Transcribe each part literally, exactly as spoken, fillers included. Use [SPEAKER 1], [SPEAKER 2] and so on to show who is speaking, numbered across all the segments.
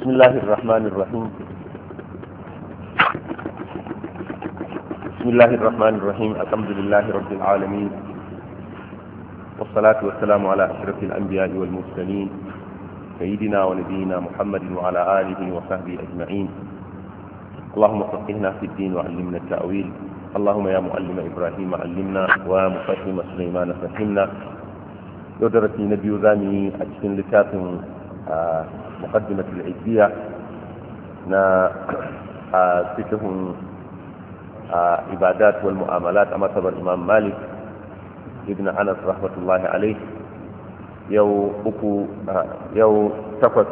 [SPEAKER 1] بسم الله الرحمن الرحيم بسم الله الرحمن الرحيم الحمد لله رب العالمين والصلاة والسلام على أشرف الأنبياء والمرسلين سيدنا ونبينا محمد وعلى آله وصحبه أجمعين. اللهم فقهنا في الدين وعلمنا التأويل. اللهم يا معلم إبراهيم علمنا ومفهم سليمان فهمنا. يدرسي نبي ذامي أجسن لكاف آه مقدمة العزية نا فقه آه عبادات والمعاملات أما تبر الإمام مالك ابن أنس رحمة الله عليه يو أكو آه يو تقص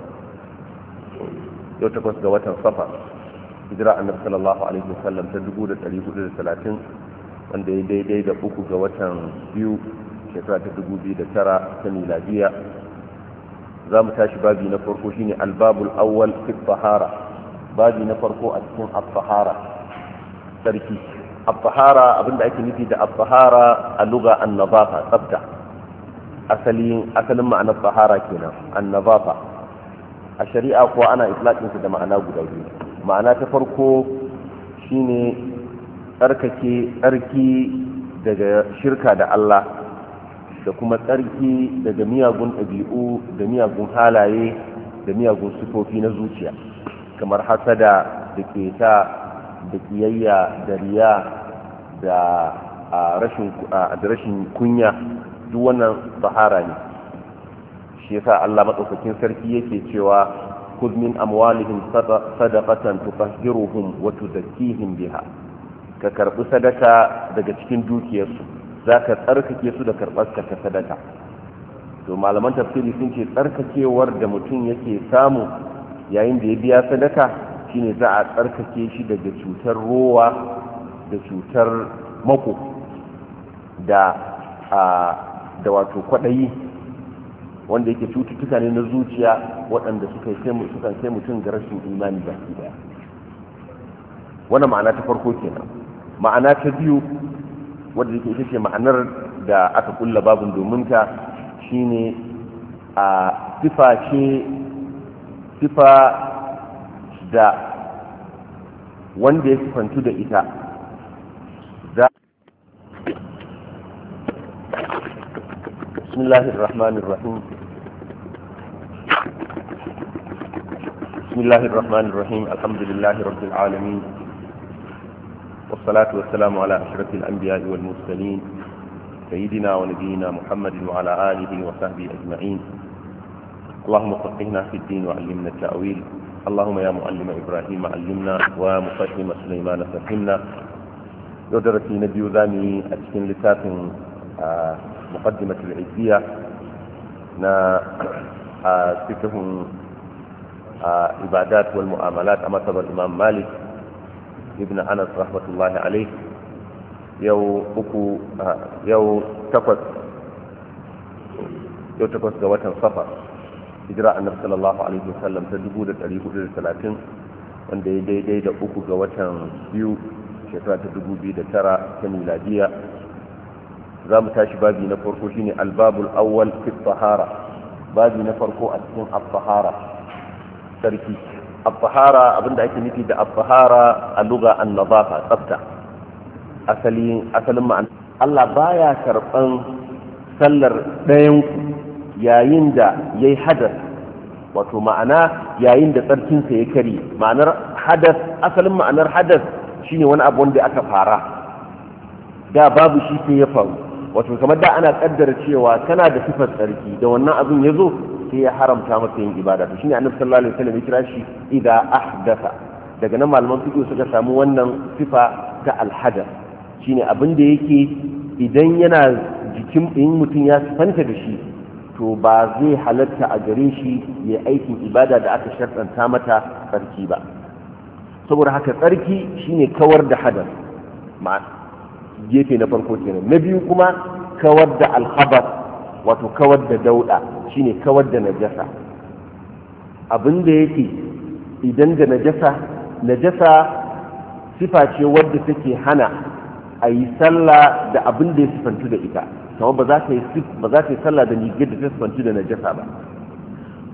[SPEAKER 1] يو تقص جوات صفا hijira annabi sallallahu alaihi wasallam ta dubu da ɗari hudu da talatin wanda ya daidai da uku ga watan biyu shekara ta dubu biyu da tara ta miladiya. za mu tashi babi na farko shine albabul awwal fi tahara, babi na farko a cikin at-tahara sarki. at-tahara abinda ake nufi da at-tahara a lugha an-nadafa, tsafta. asalin asalin ma'anar tahara kenan an-nadafa. a shari'a ko ana itlaqin da ma'ana guda biyu. ma'ana ta farko shine tsarkake tsarki daga shirka da Allah da kuma tsarki daga miyagun ɗabi'u da miyagun halaye da miyagun sifofi na zuciya kamar hasada da keta da kiyayya da riya da rashin da rashin kunya duk wannan tahara ne. shi yasa Allah madaukakin sarki yake cewa خذ من أموالهم صدقة تطهرهم وتزكيهم بها ككرب صدقة daga cikin dukiyarsu zaka tsarkake su da karbarka ta sadaka. to malaman tafsiri sun ce tsarkakewar da mutum yake samu yayin da ya biya sadaka shine za a tsarkake shi daga cutar rowa da cutar mako da da wato kwadayi wanda yake cututtuka ne na zuciya waɗanda suka kai mutum ga rashin imani baki daya. wannan ma'ana ta farko kenan. ma'ana ta biyu wadda yake ita ce ma'anar da aka kulla babun domin ta shine a sifa ce sifa da wanda ya sifantu da ita za بسم الله الرحمن الرحيم بسم الله الرحمن الرحيم الحمد لله رب العالمين والصلاة والسلام على أشرف الأنبياء والمرسلين سيدنا ونبينا محمد وعلى آله وصحبه أجمعين. اللهم فقهنا في الدين وعلمنا التأويل. اللهم يا معلم إبراهيم علمنا ومفهم سليمان فهمنا. يدرسي نبي ذامي أجسن لكاف آه مقدمة العزية نا فقه عبادات والمعاملات أما تبر الإمام مالك ابن أنس رحمة الله عليه يو أكو يو تقص يو تقص جوات صفا هجرة النبي صلى الله عليه وسلم تدبو da ɗari hudu da talatin wanda ya daidai da uku ga watan biyu shekara ta dubu biyu da tara ta miladiya. za mu tashi babi na farko shine albabul awwal fi tahara, babi na farko a cikin at-tahara sarki. at-tahara abinda ake nufi da at-tahara a lugha an-nadafa, tsafta. asalin asalin ma'ana Allah baya karban sallar ɗayan ku yayin da yayi hadas, wato ma'ana yayin da tsarkin sa ya kare. ma'anar hadas, asalin ma'anar hadas shine wani abu wanda aka fara da babu shi sai ya faru, wato kamar da ana kaddara cewa kana da sifar tsarki da wannan abin ya zo sai ya haramta maka yin ibada. to shine annabi sallallahu alaihi wasallam ya kira shi idza ahdatha. daga nan malaman fiqh suka samu wannan sifa ta alhadath, shine abin da yake idan yana jikin in mutum ya sifanta da shi to ba zai halatta a gare shi ya aikin ibada da aka sharɗanta mata tsarki ba. saboda haka tsarki shine kawar da hadath, gefe na farko kenan. na biyu kuma kawar da alkhabar, wato kawar da dauda, shine kawar da najasa. abin da yake idan da najasa najasa sifa ce wadda take hana a yi sallah da abin da ya sifantu da ita, kuma ba za ta yi ba za ta yi sallah da rigar da ta sifantu da najasa ba.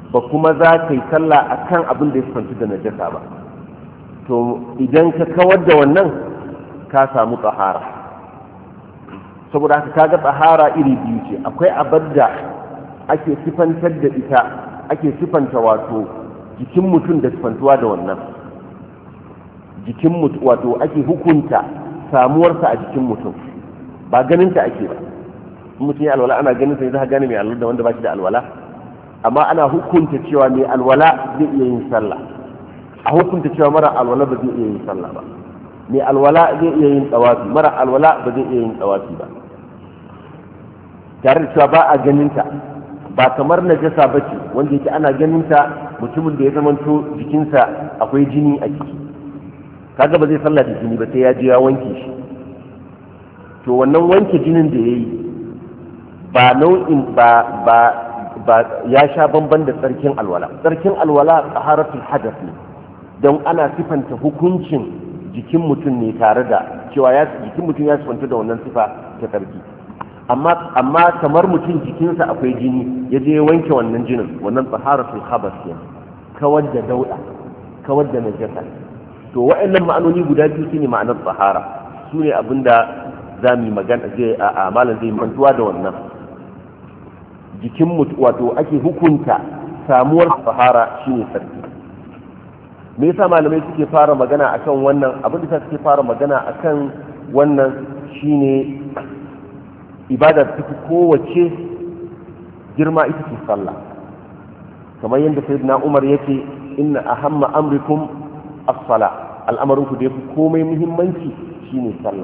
[SPEAKER 1] ba kuma za ka yi sallah akan abin da ya sifantu da najasa ba, to idan ka kawar da wannan ka samu tsahara. saboda haka kaga tsahara iri biyu ce, akwai abar da ake sifantar da ita, ake sifanta wato jikin mutum da sifantuwa da wannan jikin mutum, wato ake hukunta samuwarsa a jikin mutum, ba ganinta ake ba. in mutum ya alwala ana ganin sai za ka gane mai alwala da wanda ba shi da alwala, amma ana hukunta cewa mai alwala zai iya yin sallah, a hukunta cewa mara alwala ba zai iya yin sallah ba, mai alwala zai iya yin tsawafi, mara alwala ba zai iya yin tsawafi ba, tare da cewa ba a ganinta, ba kamar najasa ba ce wanda yake ana ganinta. Mutumin da ya zamanto jikinsa akwai jini a jiki, kaga ba zai sallah da jini ba sai ya je ya wanke shi, to wannan wanke jinin da ya yi ba nau'in ba ba ba ya sha bamban da tsarkin alwala. Tsarkin alwala taharatul hadath ne, don ana sifanta hukuncin jikin mutum ne tare da cewa ya jikin mutum ya sifanta da wannan sifa ta tsarki. amma amma kamar mutum jikinsa akwai jini ya je ya wanke wannan jinin, wannan taharatul khabath ne, kawar da dauda, kawar da najasa. to wa'annan ma'anoni guda biyu shine ma'anar tahara, su ne abinda za mu yi magana zai a malam zai mantuwa da wannan jikin mutu, wato ake hukunta samuwar tahara shine sarki. me yasa malamai suke fara magana akan wannan abin da suke fara magana akan wannan shine ibadar ta fi kowace girma ita ce sallah, kamar yadda sayyidina Umar yake inna ahamma amrikum as-sala, al'amarin ku da yafi komai muhimmanci shine sallah.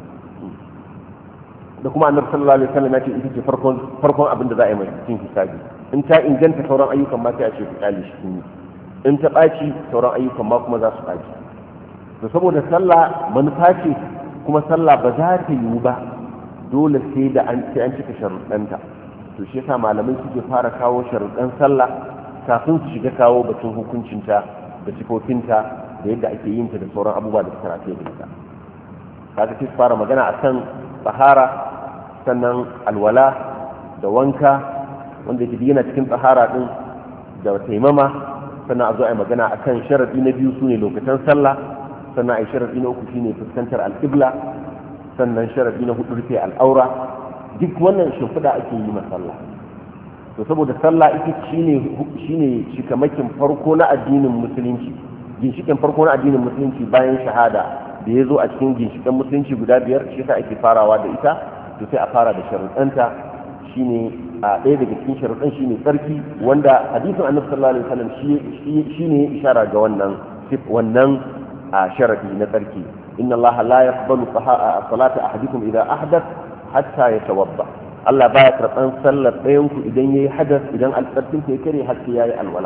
[SPEAKER 1] da kuma annabi sallallahu alaihi wasallam yace ita ce farkon farkon abin da za a yi mai cikin hisabi. in ta inganta sauran ayyukan ma sai a ce ku kale shi ne, in ta ɓaci sauran ayyukan ma kuma za su ɓaci. to saboda sallah manufa ce, kuma sallah ba za ta yiwu ba dole sai da an sai an cika sharuɗanta. to shi yasa malamai suke fara kawo sharuɗan sallah kafin su shiga kawo batun hukuncinta da sifofinta da yadda ake yin ta da sauran abubuwa da suka rataye da ita. kaga sai su fara magana akan tsahara, sannan alwala da wanka wanda yake yana cikin tsahara din da taimama, sannan a zo a yi magana akan sharadi na biyu sune lokacin sallah, sannan a yi sharadi na uku shine fuskantar alƙibla, sannan sharadi na hudu rufe al'aura. duk wannan shimfiɗa ake yi ma sallah. to saboda sallah ita shine shine shikamakin farko na addinin musulunci, ginshikin farko na addinin musulunci bayan shahada da ya zo a cikin ginshikan musulunci guda biyar, shi yasa ake farawa da ita. to sai a fara da sharuɗanta, shine a ɗaya daga cikin sharuɗan shine tsarki, wanda hadisin annabi sallallahu alaihi wasallam shi shine ishara ga wannan wannan sharadi na tsarki. inna allaha la yaqbalu salata ahadikum idha ahdath hatta yatawadda. Allah baya karɓan sallar ɗayan ku idan yayi hadas, idan alƙarfin ya kare har sai yayi alwala.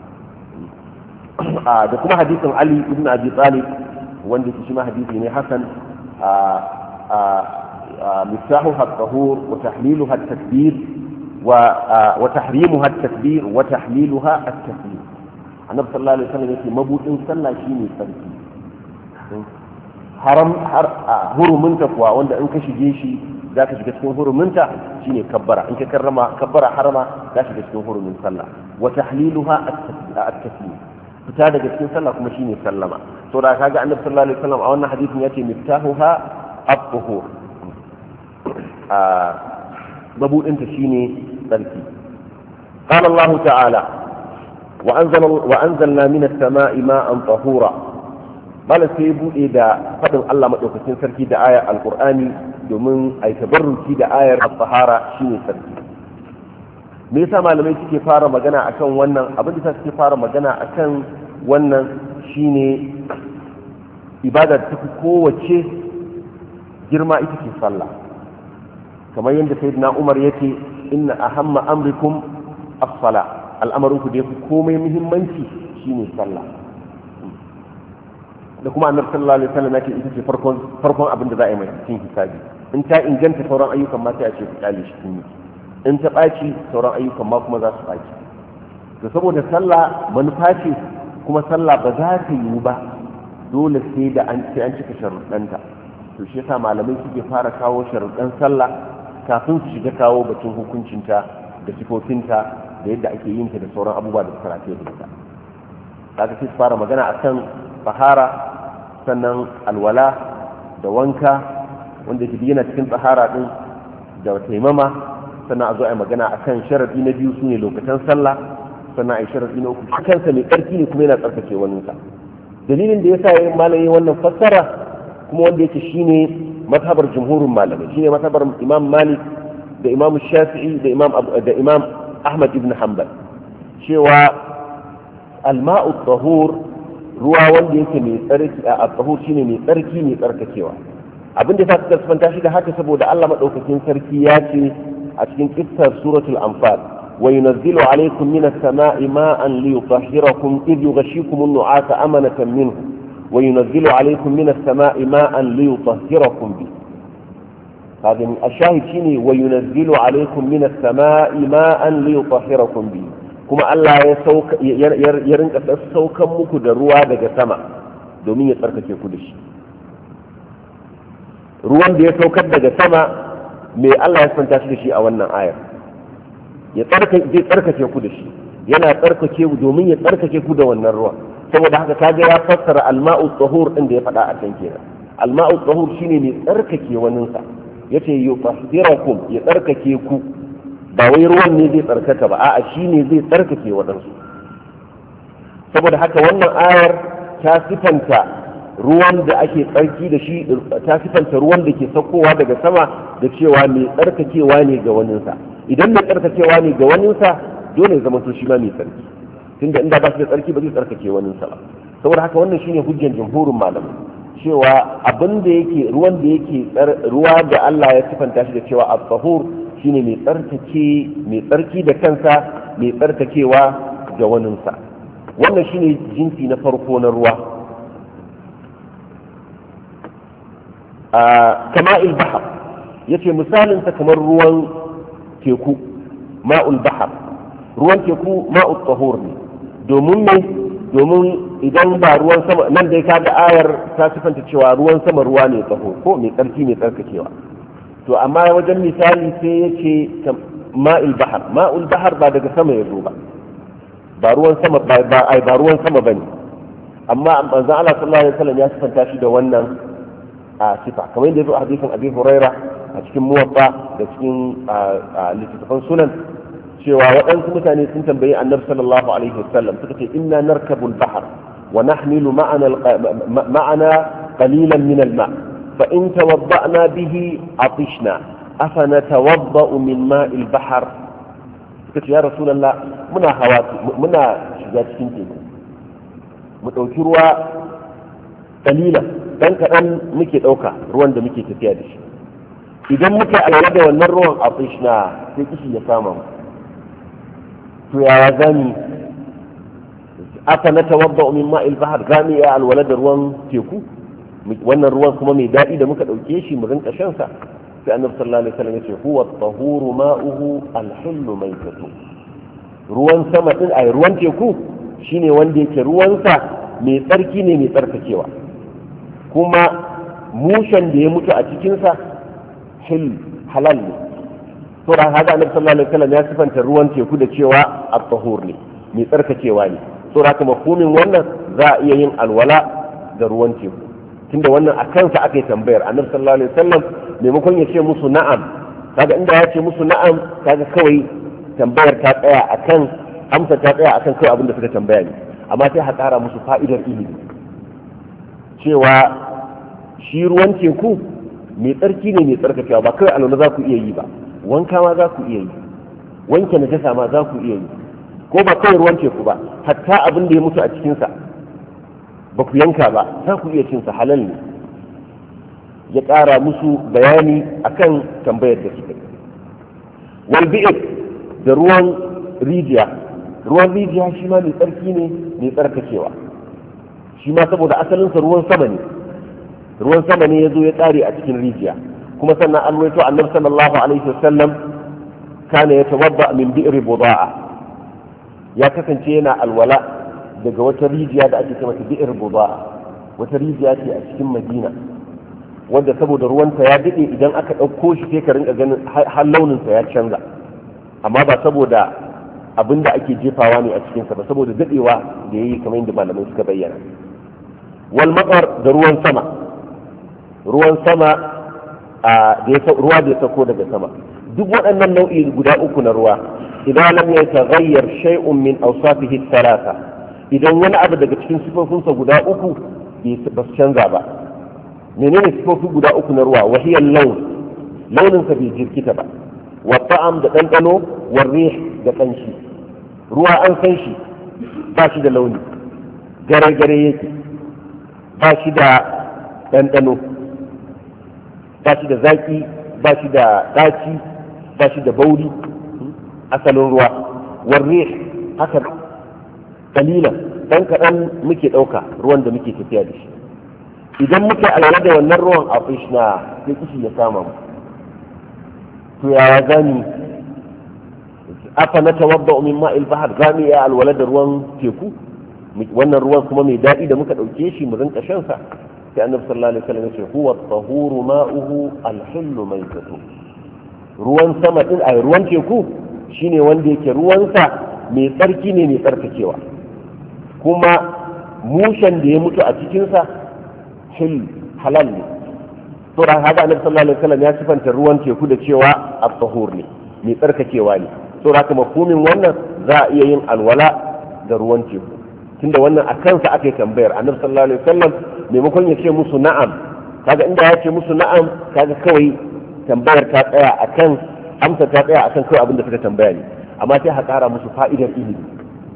[SPEAKER 1] da kuma hadisin Ali ibn Abi Talib wanda shi ma hadisi ne hasan, مفتاحها الطهور وتحليلها التكبير وتحريمها التكبير وتحليلها التكبير. النبي صلى الله عليه وسلم يقول مبوطن صلى شيني sarki. haram huruminta kuwa wanda in ka shige shi za ka shiga cikin huruminta shine kabbara, in ka karrama kabbara harama za ka shiga cikin hurumin sallah. wa tahliluha at-taslim, fita daga cikin sallah kuma shine sallama. to da kaga annabi sallallahu alaihi wasallam a wannan hadisin yace miftahuha at-tuhur, a mabudinta shine tsarki. qala Allah ta'ala wa anzalna wa anzalna minas sama'i ma'an tahura. bala sai bude da fadin Allah madaukakin sarki da ayar alqur'ani domin ai tabarruki da ayar at-tahara shine sarki. me yasa malamai suke fara magana akan wannan abin da suke fara magana akan wannan shine ibada ta fi kowace girma ita ce sallah, kamar yadda sayyidina Umar yake inna ahamma amrikum as-sala, al'amarin ku da yafi komai muhimmanci shine sallah. da kuma annabi sallallahu alaihi wasallam yake ita ce farkon farkon abin da za a yi mai cikin hisabi. in ta inganta sauran ayyukan ma sai a ce ku kale shi kin in ta ɓaci sauran ayyukan ma kuma za su ɓaci. to saboda sallah manufa ce, kuma sallah ba za ta yiwu ba dole sai da an sai an cika sharuɗanta. to shi yasa malamai suke fara kawo sharuɗan sallah kafin su shiga kawo batun hukuncinta da sifofinta da yadda ake yin ta da sauran abubuwa da suka rataye da ita kaga sai su fara magana akan tsahara sannan alwala da wanka wanda ke yana cikin tsahara din da taimama sannan a zo a yi magana akan sharadi na biyu sune lokacin sallah sannan a yi sharadi na uku kansa mai tsarki ne kuma yana tsarkake waninsa dalilin da yasa yayin malamin wannan fassara kuma wanda yake shine mazhabar jumhurin malamai shine mazhabar imam malik da imam shafi'i da imam da imam ahmad ibn hanbal cewa alma'u tahur ruwa wanda yake mai tsarki a tahur shine mai tsarki mai tsarkakewa abin da yasa suka sifanta shi da haka saboda Allah madaukakin sarki ya ce a cikin kissar suratul anfal wa yunazzilu alaykum minas sama'i ma'an liyutahhirakum idh yughashshikum an-nu'asa amanatan minhu وينزل عليكم من السماء ماء ليطهركم به هذا الشاهد شيني وينزل عليكم من السماء ماء ليطهركم به كما الله يسوك يرنك سوكا muku da ruwa daga sama domin ya tsarkake ku da shi ruwan da ya saukar daga sama me Allah ya santa shi da shi a wannan ayar ya tsarkake tsarkake ku da shi yana tsarkake ku domin ya tsarkake ku da wannan ruwan saboda haka kaga ya fassara alma'u tahur din da ya faɗa a can kenan alma'u tahur shine mai tsarkake wanin sa yace yutahhirakum ya tsarkake ku ba wai ruwan ne zai tsarkaka ba a'a shine zai tsarkake wadansu saboda haka wannan ayar ta sifanta ruwan da ake tsarki da shi ta sifanta ruwan da ke saukowa daga sama da cewa mai tsarkakewa ne ga wanin sa idan mai tsarkakewa ne ga wanin sa dole ya zama to shi ma mai tsarki tunda inda ba shi da tsarki ba zai tsarkake wani sa ba saboda haka wannan shine hujjan jumhurin malamai cewa abin da yake ruwan da yake ruwa da Allah ya sifanta shi da cewa at-tahur shine mai tsarkake mai tsarki da kansa mai tsarkakewa ga wani sa wannan shine jinsi na farko na ruwa a kama'il bahr yace misalin sa kamar ruwan teku ma'ul bahr ruwan teku ma'ut tahur ne domin mai domin idan ba ruwan sama nan dai kaga ayar ta sifanta cewa ruwan sama ruwa ne tsaho ko mai tsarki mai tsarkakewa to amma wajen misali sai yace ma'il bahar ma'ul bahar ba daga sama ya zo ba ba ruwan sama ba ai ba ruwan sama bane amma manzon Allah sallallahu alaihi wasallam ya sifanta shi da wannan a sifa kamar yadda ya zo a hadisin Abi Huraira a cikin muwatta da cikin littattafan sunan cewa waɗansu mutane sun tambayi annabi sallallahu alaihi wasallam suka ce inna narkabul bahr wa nahmilu ma'ana ma'ana qalilan min al-ma fa in tawadda'na bihi atishna afa natawadda'u min ma'il bahr suka ce ya rasulullah muna hawa muna shiga cikin teku mu dauki ruwa qalilan dan kadan muke dauka ruwan da muke tafiya da shi idan muka alwala da wannan ruwan atishna sai kishi ya kama mu to yaya zami aka na tawadda min ma'il bahar zami ya alwala da ruwan teku wannan ruwan kuma mai daɗi da muka ɗauke shi mu rinka shan sa sai annabi sallallahu alaihi wasallam yace huwa at-tahuru ma'uhu al-hillu maytatu ruwan sama din ai ruwan teku shine wanda yake ruwan sa mai tsarki ne mai tsarkakewa kuma mushen da ya mutu a cikin sa hil halal ne sura haka annabi sallallahu alaihi wasallam ya sifanta ruwan teku da cewa at-tahur ne mai tsarkakewa ne sura haka mafhumin wannan za a iya yin alwala da ruwan teku tunda wannan a kansa aka yi tambayar annabi sallallahu alaihi wasallam maimakon ya ce musu na'am kaga inda ya ce musu na'am kaga kawai tambayar ta tsaya akan amsa ta tsaya akan kawai abin da suka tambaya ne amma sai ha ƙara musu fa'idar ilimi cewa shi ruwan teku mai tsarki ne mai tsarkakewa ba kawai alwala za ku iya yi ba wanka ma za ku iya yi wanke najasa ma za ku iya yi ko ba kawai ruwan teku ba hatta abin da ya mutu a cikinsa ba ku yanka ba za ku iya cinsa halal ne ya ƙara musu bayani akan tambayar da suka yi wal bi'ir da ruwan rijiya ruwan rijiya shi ma mai tsarki ne mai tsarkakewa shi ma saboda asalinsa ruwan sama ne ruwan sama ne ya zo ya tsare a cikin rijiya kuma sannan an waito annabi sallallahu alaihi wasallam kana yatawadda min bi'r buda'a ya kasance yana alwala daga wata rijiya da ake cewa bi'r buda'a wata rijiya ce a cikin Madina wanda saboda ruwanta ya dade idan aka dauko shi sai ka rinka ganin har launin sa ya canza amma ba saboda abinda ake jefawa ne a cikinsa ba saboda dadewa da yayi kamar yadda malamai suka bayyana wal matar da ruwan sama ruwan sama da ya ruwa da ya sauko daga sama duk waɗannan nau'i guda uku na ruwa idan lam yataghayyar shay'un min awsafihi thalatha idan wani abu daga cikin sifofinsa guda uku ba su canza ba menene sifofi guda uku na ruwa wahiyar laun launinsa bai jirkita ba wa ta'am da ɗanɗano wa rih da ƙanshi ruwa an san shi ba shi da launi gare-gare yake ba shi da ɗanɗano ba shi da zaƙi ba shi da ɗaci ba shi da bauri asalin ruwa wa rih haka kalilan dan kaɗan muke ɗauka ruwan da muke tafiya da shi idan muke alwala da wannan ruwan a fishna sai kishi ya kama mu to yaya zani afa na tawadda min ma'il bahar zami ya alwala da ruwan teku wannan ruwan kuma mai daɗi da muka ɗauke shi mu rinka shan sa sai annabi sallallahu alaihi wasallam ya ce huwa at-tahuru ma'uhu al-hillu maytatu ruwan sama din ai ruwan teku shine wanda yake ruwansa mai tsarki ne mai tsarkakewa kuma mushen da ya mutu a cikinsa hil halal ne to ran haka annabi sallallahu alaihi wasallam ya sifanta ruwan teku da cewa at-tahur ne mai tsarkakewa ne to haka mafhumin wannan za a iya yin alwala da ruwan teku tunda wannan a kansa aka yi tambayar annabi sallallahu alaihi wasallam maimakon ya ce musu na'am kaga inda ya ce musu na'am kaga kawai tambayar ta tsaya akan amsa ta tsaya akan kawai abin da suka tambaya ne amma sai ha ƙara musu fa'idar ilimi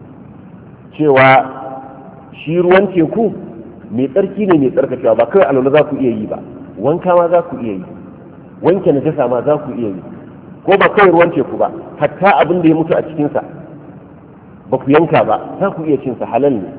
[SPEAKER 1] cewa shi ruwan teku mai tsarki ne mai tsarkakewa ba kawai alwala za ku iya yi ba wanka ma za ku iya yi wanke najasa ma za ku iya yi ko ba kawai ruwan teku ba hatta abin da ya mutu a cikinsa ba ku yanka ba za ku iya cinsa halal ne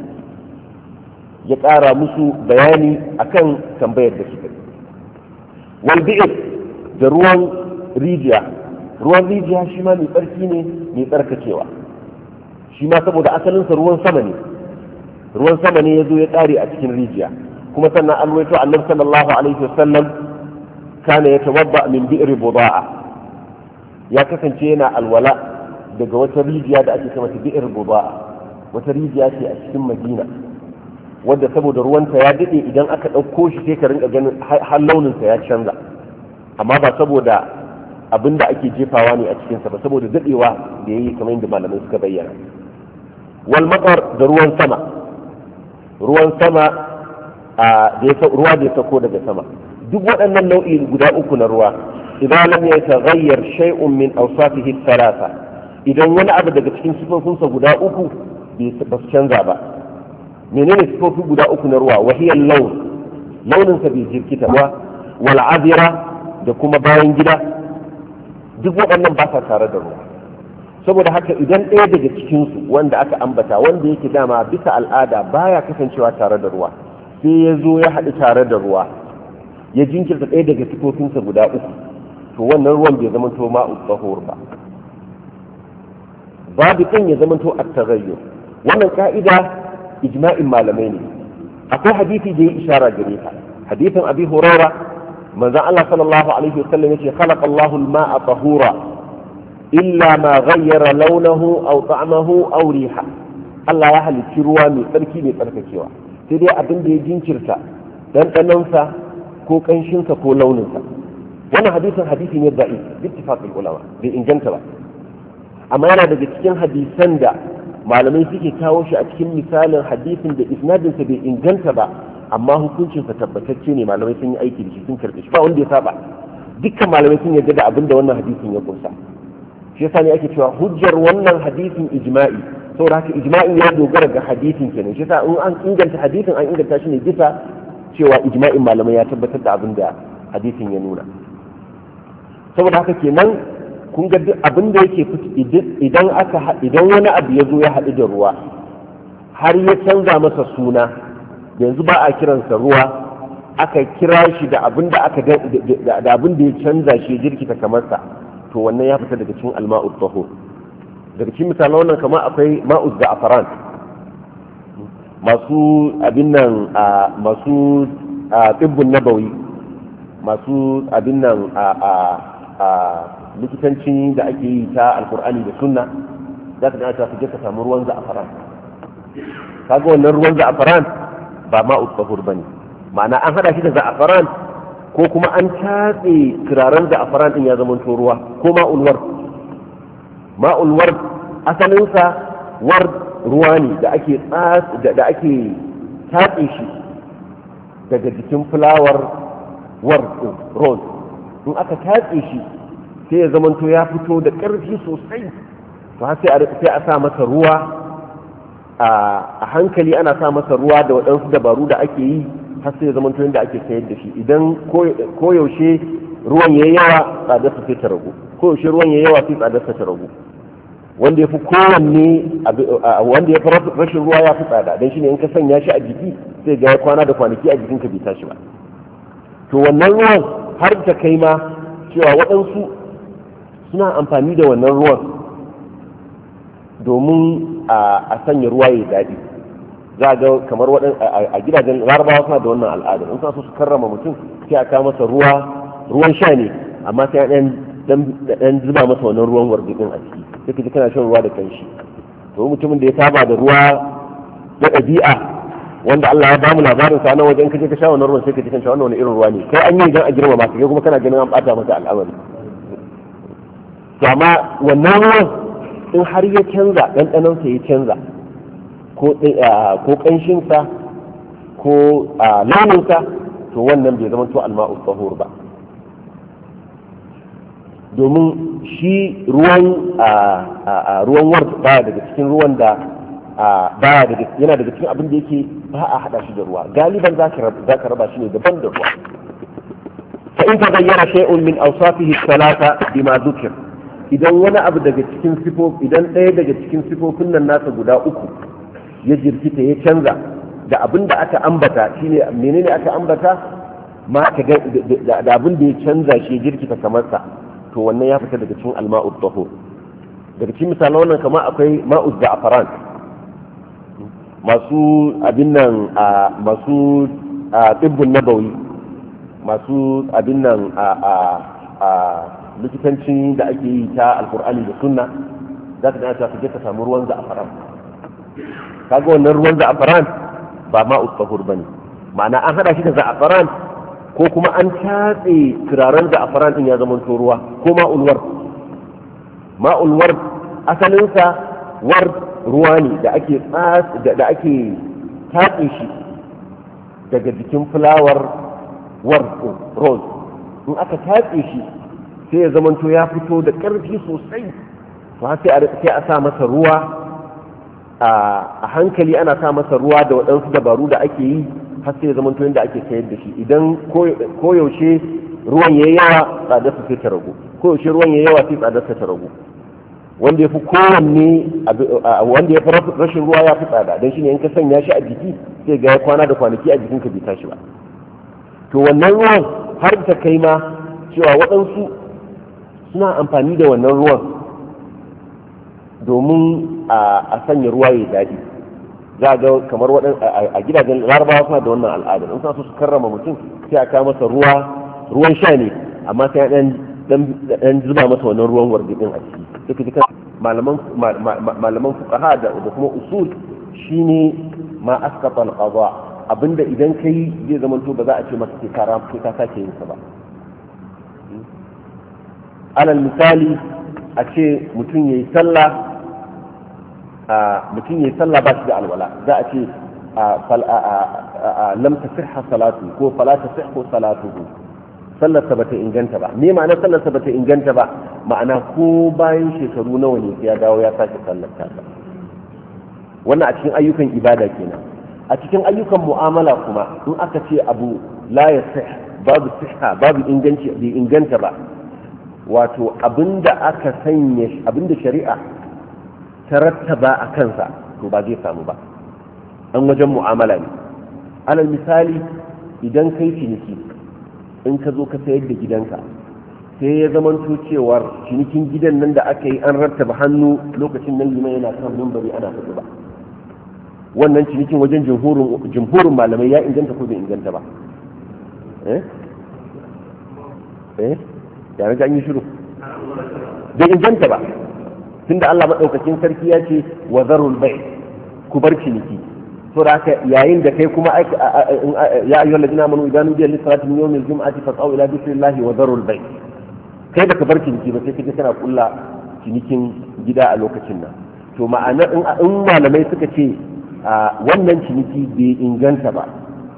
[SPEAKER 1] ya ƙara musu bayani akan tambayar da suka yi wal bi'r da ruwan rijiya ruwan rijiya shi ma mai tsarki ne mai tsarkakewa shi ma saboda asalinsa ruwan sama ne ruwan sama ne ya zo ya ƙare a cikin rijiya kuma sannan an waito annabi sallallahu alaihi wasallam kana ya tawadda min bi'r buda'a ya kasance yana alwala daga wata rijiya da ake kama ta bi'r buda'a wata rijiya ce a cikin madina wadda saboda ruwanta ya dade idan aka ɗauko shi sai ka rinka ganin har launinsa ya canza amma ba saboda abin da ake jefawa ne a cikinsa ba saboda dadewa da ya yi kamar yadda malamai suka bayyana wal matar da ruwan sama ruwan sama ruwa da ya sauko daga sama duk waɗannan nau'i guda uku na ruwa idan lam yataghayyar shay'un min awsafihi thalatha idan wani abu daga cikin sifofinsa guda uku ba su canza ba menene sifofi guda uku na ruwa wahiyar laun launinsa bai jirkita ba wal azira da kuma bayan gida duk waɗannan ba sa tare da ruwa saboda haka idan ɗaya daga cikinsu wanda aka ambata wanda yake dama bisa al'ada baya kasancewa tare da ruwa sai ya zo ya haɗu tare da ruwa ya jinkirta ɗaya daga sifofinsa guda uku to wannan ruwan bai zama to ma'u tsahur ba babu kan ya zama to at-taghayyur wannan ka'ida ijma'in malamai ne akwai hadisi da ya ishara gare ta hadisin abi huraira manzon Allah sallallahu alaihi wasallam yace khalaqa Allahu al-ma'a tahura illa ma ghayyara launahu aw ta'amahu aw riha Allah ya halicci ruwa mai tsarki mai tsarkakewa sai dai abin da ya jinkirta ɗanɗanonsa ko ƙanshinsa ko launinsa wannan hadisin hadisi ne da'i bittifaqil ulama bai inganta ba amma yana daga cikin hadisan da malamai suke kawo shi a cikin misalin hadisin da isnadinsa bai inganta ba amma hukuncinsa tabbatacce ne malamai sun yi aiki da shi sun karɓe shi ba wanda ya saba dukkan malamai sun yarda da abin da wannan hadisin ya kunsa shi yasa ne ake cewa hujjar wannan hadisin ijma'i saboda haka ijma'in ya dogara ga hadisin kenan shi yasa in an inganta hadisin an inganta shi ne bisa cewa ijma'in malamai ya tabbatar da abin da hadisin ya nuna saboda haka kenan kun ga duk abin da yake idan aka idan wani abu ya zo ya haɗu da ruwa har ya canza masa suna yanzu ba a kiransa ruwa aka kira shi da abin da aka da abin da ya canza shi jirkita kamar sa to wannan ya fita daga cikin alma'ut tahur daga cikin misalan wannan kamar akwai ma'uz za'afaran masu abin nan masu tibbun nabawi masu abin nan a likitanci da ake yi ta alkur'ani da sunna za ka ga ta je ka samu ruwan za'afaran kaga wannan ruwan za'afaran ba ma'ul tahur bane ma'ana an hada shi da za'afaran ko kuma an tatse turaren za'afaran din ya zama to ruwa ko ma'ul ward ma'ul ward asalin sa ward ruwa ne da ake da ake tatse shi daga jikin fulawar ward rose in aka tatse shi sai ya zama to ya fito da ƙarfi sosai to sai a sa masa ruwa a hankali ana sa masa ruwa da waɗansu dabaru da ake yi har sai ya zama to yadda ake sayar da shi idan koyaushe ruwan ya yawa tsadarsa sai ta ragu koyaushe ruwan ya yawa sai tsadarsa ta ragu wanda ya fi kowanne wanda ya fi rashin ruwa ya fi tsada don shi ne in ka sanya shi a jiki sai ga ya kwana da kwanaki a jikinka bai tashi ba to wannan ruwan har ta kai ma cewa waɗansu suna amfani da wannan ruwan domin a sanya ruwa ya daɗi za a ga kamar a gidajen larabawa suna da wannan al'ada in suna so su karrama mutum sai a kawo masa ruwa ruwan sha ne amma sai ɗan zuba masa wannan ruwan wargidin a ciki sai ka ji kana shan ruwa da kanshi to mutumin da ya saba da ruwa na ɗabi'a wanda Allah ya ba mu labarin sa nan wajen kaje ka sha wannan ruwan sai ka ji kan sha wannan wani irin ruwa ne kai an yi idan a girma maka kai kuma kana ganin an bata maka al'amari to amma wannan ruwan in har ya canza ɗanɗanon sa ya canza ko ko kanshin sa ko launin sa to wannan bai zama to alma'u tahur ba domin shi ruwan ruwan ward baya daga cikin ruwan da baya daga yana daga cikin abin da yake ba a hada shi da ruwa galiban za ka raba shi ne daban da ruwa fa in taghayyara shay'un min awsafihi thalatha bima dhukir idan wani abu daga cikin sifo idan ɗaya daga cikin sifofin nan nasa guda uku ya jirkita ya canza da abin da aka ambata shine menene aka ambata ma ka ga da abin da ya canza shi ya jirkita kamar sa to wannan ya fita daga cikin alma'ud tahur daga cikin misalan wannan kamar akwai ma'uz za'afaran masu abin nan masu tibbun nabawi masu abin nan a likitancin da ake yi ta alkur'ani da sunna za ka ta je ka samu ruwan za'afaran kaga wannan ruwan za'afaran ba ma'uz tahur bane ma'ana an hada shi da za'afaran ko kuma an tatse turaren da afaran din ya zama to ruwa ko ma'ulwar ma'ulwar asalinsa war ruwa ne da ake da ake tatse shi daga jikin fulawar war rose in aka tatse shi sai ya zama to ya fito da ƙarfi sosai to sai a sa masa ruwa a hankali ana sa masa ruwa da waɗansu dabaru da ake yi har sai ya zama to yadda ake sayar da shi idan koyaushe ruwan ya yawa tsadarsa sai ta ragu koyaushe ruwan ya yawa sai tsadarsa ta ragu wanda ya fi kowanne wanda ya fi rashin ruwa ya fi tsada don shi ne in ka sanya shi a jiki sai ga ya kwana da kwanaki a jikinka bai tashi ba to wannan ruwan har ta kai ma cewa waɗansu suna amfani da wannan ruwan domin a sanya ruwa ya daɗi za a ga kamar a gidajen larabawa suna da wannan al'ada in suna so su karrama mutum sai a kawo masa ruwa ruwan sha ne amma sai dan zuba masa wannan ruwan wargidin a ciki sai ka ji malaman malaman fuqaha da kuma usul shine ma asqata al-qada abinda idan kai zai zama to ba za a ce maka sai ka sai ka sake yin sa ba alal misali a ce mutum yayi sallah mutum yayi sallah ba shi da alwala za a ce lam tasihha salatu ko fala tasihhu salatuhu sallarsa bata inganta ba me ma'ana sallarsa bata inganta ba ma'ana ko bayan shekaru nawa ne ya dawo ya sake sallar ta wannan a cikin ayyukan ibada kenan a cikin ayyukan mu'amala kuma in aka ce abu la yasih babu sihha babu inganci bai inganta ba wato abinda aka sanya abinda shari'a ta rattaba a kansa to ba zai samu ba an wajen mu'amala ne alal misali idan kai ciniki in ka zo ka sayar da gidanka sai ya zama cewar cinikin gidan nan da aka yi an rattaba hannu lokacin nan liman yana kan mimbari ana fito ba wannan cinikin wajen jumhurin malamai ya inganta ko bai inganta ba eh eh ya ga an yi shiru bai inganta ba tunda Allah madaukakin sarki ya ce wa zarul bai ku bar ciniki to da haka yayin da kai kuma ya ayyuhal ladina amanu idan nudiya lis salati min yawmil jum'ati fas'au ila dhikrillahi wa zarul bai kai da ka bar ciniki ba sai kike kana kulla cinikin gida a lokacin nan to ma'ana in malamai suka ce wannan ciniki bai inganta ba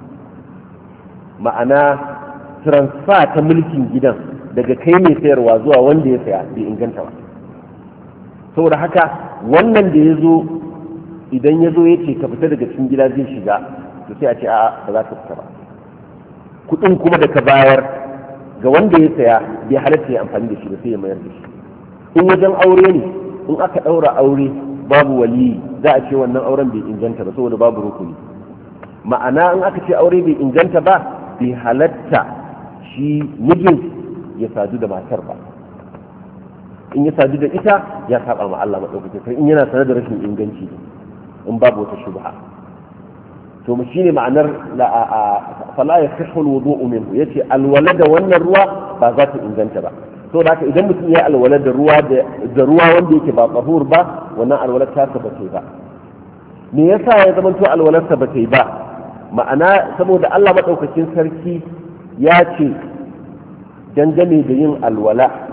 [SPEAKER 1] ma'ana transfer ta mulkin gidan daga kai mai sayarwa zuwa wanda ya saya bai inganta ba saboda haka wannan da ya zo idan ya zo ya ce ka fita daga cikin gida zai shiga to sai a ce a'a ba za ka fita ba kuɗin kuma da ka bayar ga wanda ya saya bai halatta ya amfani da shi ba sai ya mayar da shi in wajen aure ne in aka ɗaura aure babu waliyi za a ce wannan auren bai inganta ba saboda babu rukuni ma'ana in aka ce aure bai inganta ba bai halatta shi mijin ya sadu da matar ba in ya sadu da ita ya saba ma Allah madaukakin sai in yana sanar da rashin inganci in babu wata shubha to mu shine ma'anar la fala yasihu alwudu'u minhu yace alwala da wannan ruwa ba za ta inganta ba to da haka idan mutum ya alwala da ruwa da ruwa wanda yake ba tahur ba wannan alwala ta ba ta ba me yasa ya zama to alwalar sa ba ta ba ma'ana saboda Allah madaukakin sarki ya ce dangane da yin alwala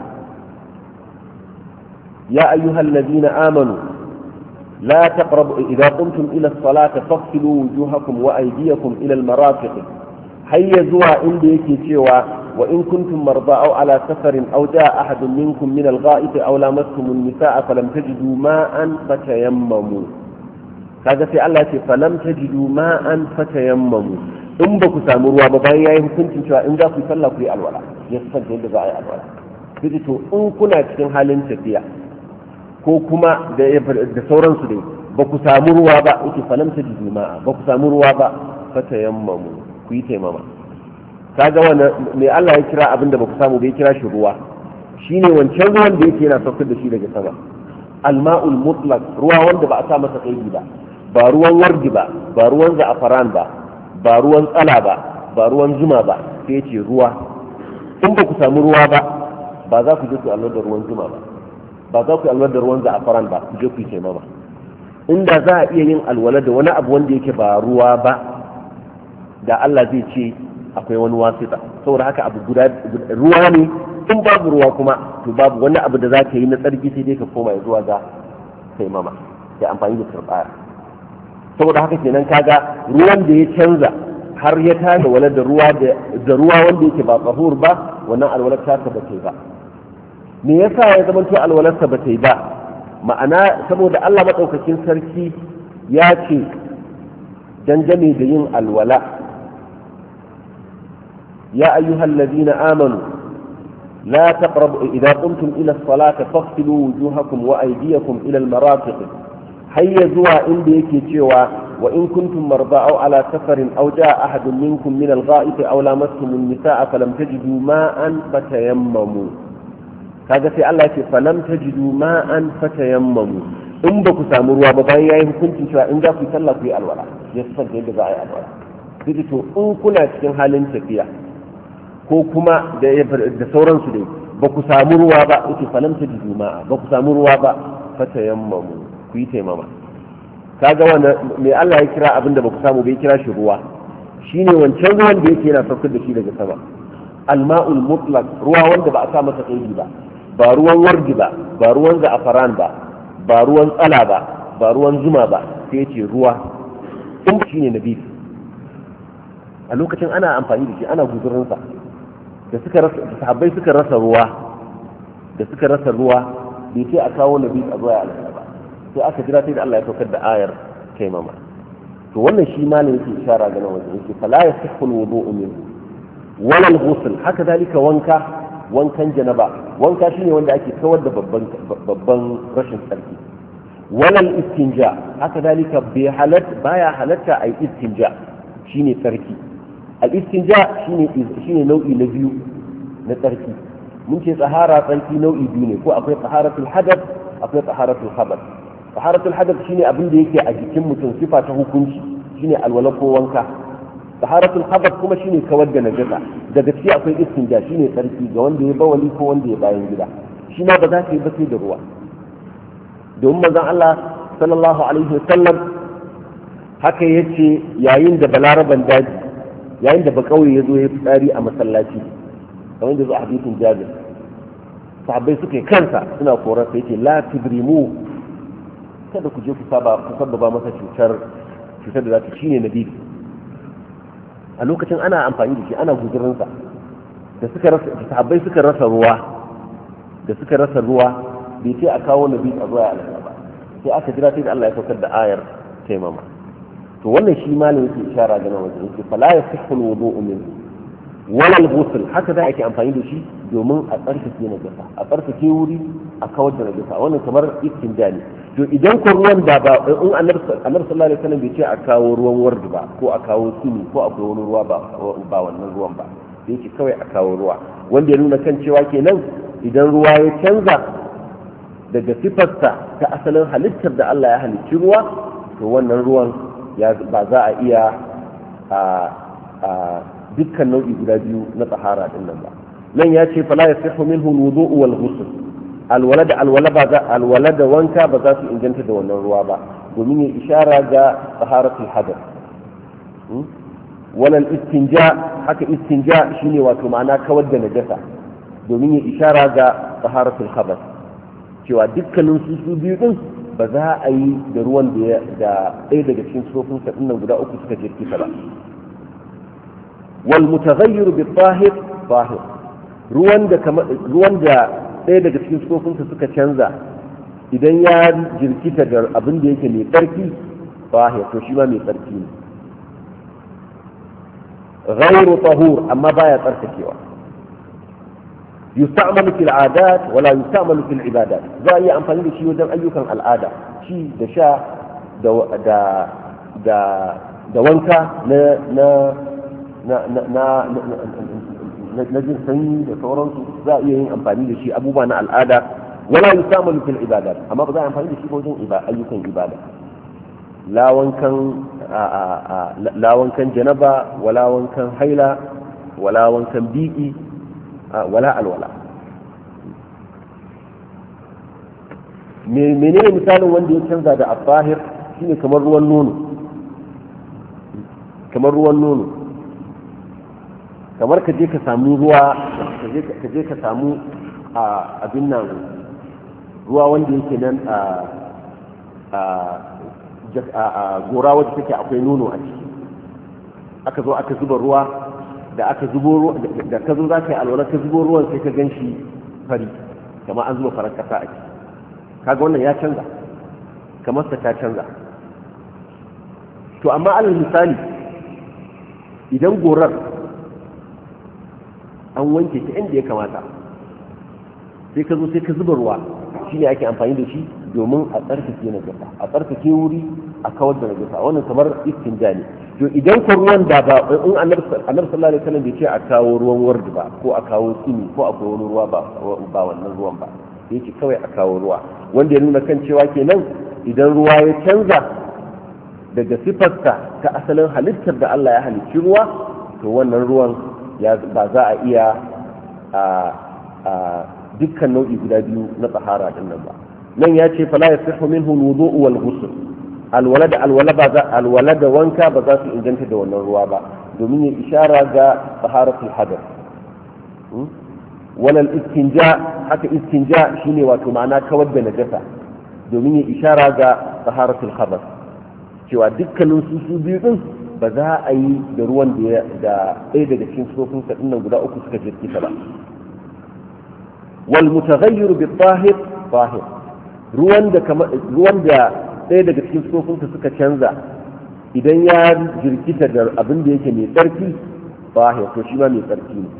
[SPEAKER 1] يا أيها الذين آمنوا لا تقربوا إذا قمتم إلى الصلاة فاغسلوا وجوهكم وأيديكم إلى المرافق هيا زوا عندك سوى وإن كنتم مرضى أو على سفر أو جاء أحد منكم من الغائط أو لامستم النساء فلم تجدوا ماء فتيمموا هذا في الله فلم تجدوا ماء فتيمموا in ba ku samu ruwa ba bayan yayi hukuncin cewa in za ku yi sallah ku yi alwala ya san yadda za a yi alwala sai to in kuna cikin halin tafiya ko kuma da sauransu dai ba ku samu ruwa ba yake falam ta jima'a ba ku samu ruwa ba fata yammamu ku yi taimama kaga wannan me Allah ya kira abinda ba ku samu bai kira shi ruwa shine wancan ruwan da yake yana saukar da shi daga sama alma'ul mutlaq ruwa wanda ba a sa masa kaidi ba ba ruwan wardi ba ba ruwan za'afaran ba ba ruwan tsala ba ba ruwan zuma ba sai ce ruwa in ba ku samu ruwa ba ba za ku je ku alwar da ruwan zuma ba ba za ku yi alwala da ruwan za'afaran ba ku je ku yi taimama inda za a iya yin alwala da wani abu wanda yake ba ruwa ba da Allah zai ce akwai wani wasita saboda haka abu guda ruwa ne in babu ruwa kuma to babu wani abu da za ka yi na tsarki sai dai ka koma zuwa ga taimama da amfani da turbaya saboda haka kenan kaga ruwan da ya canza har ya tada wala da ruwa da ruwa wanda yake ba tsahur ba wannan alwalar ta ba ta ba me yasa ya zama to alwalarsa ba ta yi ba ma'ana saboda Allah madaukakin sarki ya ce dangane da yin alwala ya ayyuhal ladina amanu la taqrabu idza qumtum ila as-salati faghsilu wujuhakum wa aydiyakum ila al-marafiq hayya zuwa inda yake cewa wa in kuntum marda aw ala safarin aw jaa ahadun minkum min al-gha'iti aw lamastum an-nisaa falam tajidu ma'an fatayammamu kaga sai Allah ya ce falam tajidu ma'an fatayammamu in ba ku samu ruwa ba bayan yayi hukuncin cewa in za ku yi sallah ku yi alwala ya san yadda za a yi alwala sai to in kuna cikin halin tafiya ko kuma da da sauransu dai ba ku samu ruwa ba yake falam tajidu ma'a ba ku samu ruwa ba fatayammamu ku yi taimama kaga wannan me Allah ya kira abinda ba ku samu bai kira shi ruwa shine wancan ruwan da yake yana saukar da shi daga sama alma'ul mutlaq ruwa wanda ba a sa masa kaidi ba ba ruwan wardi ba ba ruwan za'afaran ba ba ruwan tsala ba ba ruwan zuma ba sai ce ruwa in shi ne nabi a lokacin ana amfani da shi ana guzurinsa da suka rasa da sahabbai suka rasa ruwa da suka rasa ruwa bai ce a kawo nabi a zuwa alƙa ba sai aka jira sai da Allah ya saukar da ayar taimama to wannan shi malam yake ishara ga nan wajen yake fala yasihhu alwudu'u minhu wala al-ghusl haka dalika wanka wankan janaba wanka shine wanda ake kawar da babban babban rashin tsarki walal istinja haka dalika bai halat baya halatta ai istinja shine tsarki al istinja shine shine nau'i na biyu na tsarki mun ce tsahara tsarki nau'i biyu ne ko akwai taharatul hadath akwai taharatul khabath taharatul hadath shine abin da yake a jikin mutum sifa ta hukunci shine alwala ko wanka taharatul khabath kuma shine kawar da najasa daga ciki akwai istinja shine tsarki ga wanda ya bawali ko wanda ya bayan gida shi ma ba za ka yi ba sai da ruwa domin manzon Allah sallallahu alaihi wasallam haka yace yayin da balaraban daji yayin da bakauye ya zo ya fitsari a masallaci kamar da zo a hadisin Jabir sahabbai suka yi kansa suna koran sai yace la tudrimu kada ku je ku saba ku sabba masa cutar cutar da za ta shine nabi a lokacin ana amfani da shi ana guzurin sa da suka rasa sahabbai suka rasa ruwa da suka rasa ruwa bai ce a kawo nabi a zuwa alƙa ba sai aka jira sai da Allah ya saukar da ayar taimama to wannan shi malamin yake ishara ga nan wajen yake fala yasihhu alwudu'u min wala al-ghusl haka da ake amfani da shi domin a tsarkake najasa a tsarkake wuri a kawar da najasa wannan kamar istinja ne to idan ko ruwan da ba in annabi sallallahu alaihi wasallam bai ce a kawo ruwan wardi ba ko a kawo sini ko akwai wani ruwa ba ba wannan ruwan ba yake kawai a kawo ruwa wanda ya nuna kan cewa kenan idan ruwa ya canza daga sifarsa ta asalin halittar da Allah ya halicci ruwa to wannan ruwan ba za a iya a dukkan nau'i guda biyu na tsahara din nan ba nan ya ce fala yasihu minhu alwudu wal ghusl alwala da alwala ba za alwala da wanka ba za su inganta da wannan ruwa ba domin ya ishara ga taharatul hadath wala istinja haka istinja shine wato ma'ana kawar da najasa domin ya ishara ga taharatul khabath cewa dukkanin su su biyu din ba za a yi da ruwan da ɗaya daga cikin sofin sa dinnan guda uku suka jirkita ba wal mutaghayyir bi tahir tahir ruwan da ruwan da ɗaya daga cikin sofin sa suka canza idan ya jirkita da abin da yake mai tsarki tahir to shi ma mai tsarki ne ghayru tahur amma baya tsarkakewa يستعمل في العادات ولا يستعمل في العبادات زي أنفاني لشيء ودم أيوكا العادة شيء دشاء دا دا دا دوانكا ن ن ن ن ن نجن سنين تصورون زي أنفاني لشيء أبو بانا العادة ولا يستعمل في العبادات أما بزي أنفاني لشيء ودم أيوكا عبادة لا وانكن لا وانكن جنبا ولا وانكن حيلة ولا وانكن بيئي wala alwala menene misalin wanda ya canza da afahir shine kamar ruwan nono kamar ruwan nono kamar ka je ka samu ruwa ka je ka samu abin nan ruwa wanda yake nan a gora wadda take akwai nono a ciki aka zo aka zuba ruwa da aka zubo da ka zo za ka yi alwala ka zubo ruwan sai ka gan shi fari kamar an zuba farar kasa a ciki kaga wannan ya canza kamar sa ta canza to amma alal misali idan gorar an wanke ta inda ya kamata sai ka zo sai ka zuba ruwa shine ake amfani da shi domin a tsarkake najasa a tsarkake wuri a kawar da najasa wannan kamar istinja ne to idan ko ruwan da ba in annabi sallallahu alaihi wasallam bai ce a kawo ruwan wardi ba ko a kawo sini ko akwai wani ruwa ba ba wannan ruwan ba yake kawai a kawo ruwa wanda ya nuna kan cewa kenan idan ruwa ya canza daga sifarsa ta asalin halittar da Allah ya halicci ruwa to wannan ruwan ya ba za a iya a a dukkan nau'i guda biyu na tsahara din nan ba nan ya ce fala yasihu minhu alwudu wal ghusl alwala da alwala ba za alwala da wanka ba za su inganta da wannan ruwa ba domin ya ishara ga taharatul hadath wala istinja haka istinja shine wato ma'ana kawar da najasa domin ya ishara ga taharatul khabath cewa dukkanin su su biyu din ba za a yi da ruwan da da ɗaya daga cikin sofin sa dinnan guda uku suka jirkita ba wal mutaghayyir bi tahir tahir ruwan da ruwan da ɗaya daga cikin sufofinsa suka canza idan ya jirkita da abin da yake mai tsarki ba ya to shi ma mai tsarki ne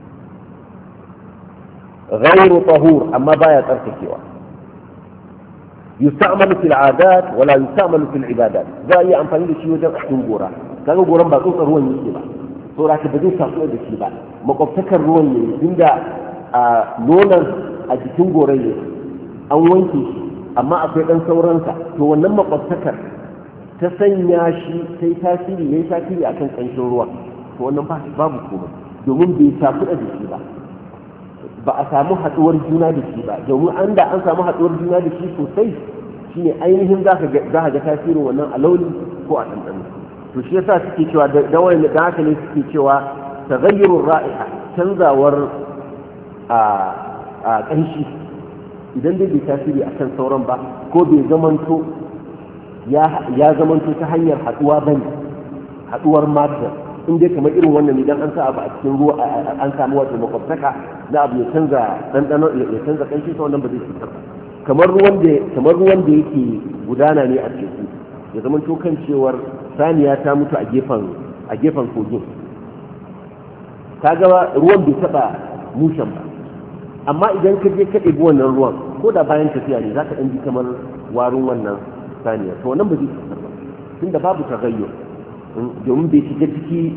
[SPEAKER 1] ghayru tahur amma baya tsarkakewa yusta'malu fil 'adat wala yusta'malu fil ibadat za a yi amfani da shi wajen cikin gora kaga goran ba tsotsar ruwan yake ba to da ba zai taso da shi ba makwabtakar ruwan ne inda a nonon a jikin goran ne an wanke shi amma akwai ɗan sauransa to wannan makwabtakar ta sanya shi sai tasiri ya yi tasiri a kan ƙanshin ruwa to wannan babu komai domin bai takuɗa da shi ba ba a samu haɗuwar juna da shi ba domin an da an samu haɗuwar juna da shi sosai shine ainihin za ka ga tasirin wannan a launi ko a ɗanɗano. To shi yasa suke cewa da wani da haka ne suke cewa taghayyurur ra'iha, canzawar a a ƙanshi idan dai bai tasiri akan sauran ba ko bai zamanto ya ya zamanto ta hanyar haduwa bane, haduwar matar in dai kamar irin wannan idan an sa abu a cikin ruwa an samu wato makwabtaka na abu ya canza ɗanɗano ya canza ƙanshi ta wannan ba zai cutar ba. kamar ruwan da kamar ruwan da yake gudana ne a teku ya zamanto kan cewar saniya ta mutu a gefen a gefen kogin, ta ga ruwan bai taɓa mushen ba, amma idan ka je ka ɗebi wannan ruwan ko da bayan tafiya ne za ka ɗan ji kamar warin wannan saniya, to wannan ba zai cutar ba tunda babu tagayyur, domin bai shiga ciki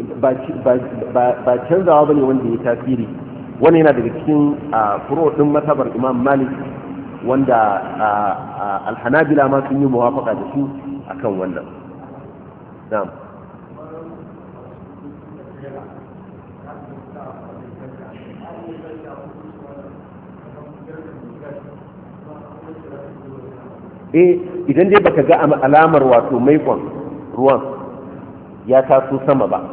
[SPEAKER 1] ba canzawa ba ne wanda ya tasiri. Wannan yana daga cikin furo ɗin matabar Imam Malik wanda alhanabila ma sun yi muwafaka da su akan wannan. Na'am. eh idan dai baka ga alamar wato maikon ruwan ya taso sama ba,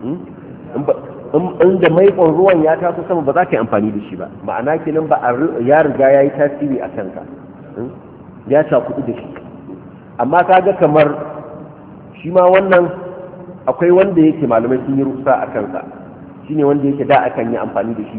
[SPEAKER 1] in da maikon ruwan ya taso sama ba za ka yi amfani da shi ba, ma'ana kenan ba ya riga ya yi tasiri a kanka, ya sha kuɗi da shi. Amma ka ga kamar shi ma wannan akwai wanda yake malamai sun yi rufsa a kansa, shi ne wanda yake da akan yi amfani da shi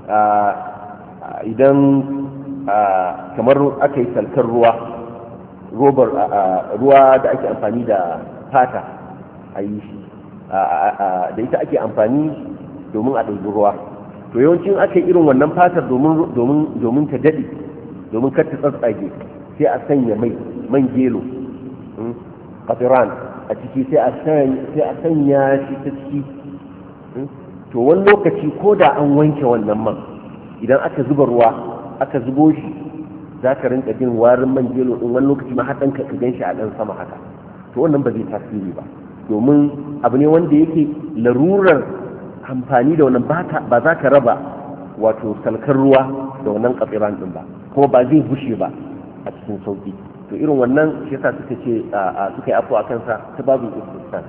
[SPEAKER 1] idan kamar aka yi salkar ruwa robar ruwa da ake amfani da fata a yi shi da ita ake amfani domin a ɗaiɗi ruwa, to yawancin aka yi irin wannan fatar domin ta daɗe, domin kar ta tsatsage sai a sanya mai man gelo kafiran a ciki sai a sanya shi ta ciki, to wani lokaci ko da an wanke wannan man idan aka zuba ruwa aka zubo shi za ka rinka jin warin man gelo din wani lokaci ma haɗin ka gan shi a ɗan sama haka, to wannan ba zai tasiri ba domin abu ne wanda yake larurar amfani da wannan ba za ka raba wato salkar ruwa da wannan katsiran din ba, kuma ba zai bushe ba a cikin sauki. To irin wannan shi yasa suka ce suka yi afuwa kansa ta babu istisna.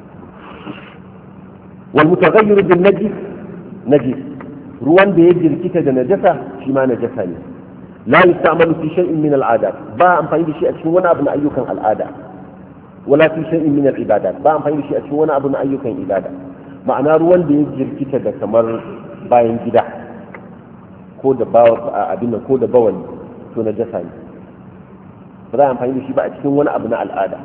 [SPEAKER 1] wal mutaghayyir bil najis najis, ruwan da ya jirkita da najasa shi ma najasa ne. la yusta'malu fi shay'in min al'adat, ba amfani da shi a cikin wani abu na ayyukan al'ada, wala fi shay'in min al'ibadat, ba amfani da shi a cikin wani abu na ayyukan ibada. Ma'ana ruwan da ya jirkita da kamar bayan gida ko da bawa abin ko da bawali to najasa ne, ba za a amfani da shi ba a cikin wani abu na al'ada.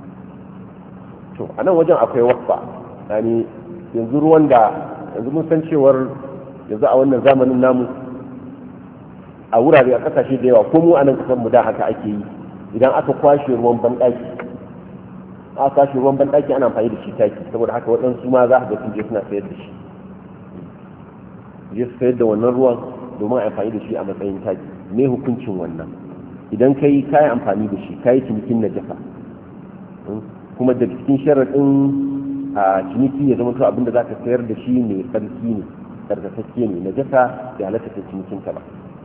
[SPEAKER 1] To a nan wajen akwai wasfa, yani yanzu ruwan da yanzu mun san cewar yanzu a wannan zamanin namu a wurare a kasashe da yawa ko mu a nan kasar mu da haka ake yi, idan aka kwashe ruwan banɗaki aka kwashe ruwan banɗaki ana amfani da shi taki, saboda haka waɗansu ma za a ga sun je suna sayar da shi, je su sayar da wannan ruwan domin a amfani da shi a matsayin taki. Me hukuncin wannan? Idan ka yi kayan amfani da shi kayi cinikin najasa, kuma da cikin sharaɗin a ciniki ya zama to abinda za ka sayar da shi ne tsarki ne tsarkakakke ne, najasa da halatta ta cinikin ka ba.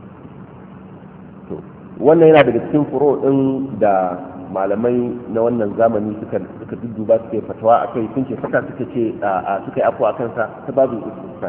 [SPEAKER 1] To wannan yana daga cikin furo ɗin da malamai na wannan zamani suka suka dudduba suka yi fatawa akai, sun ce fata suka ce suka yi afuwa kansa ta babu istisna.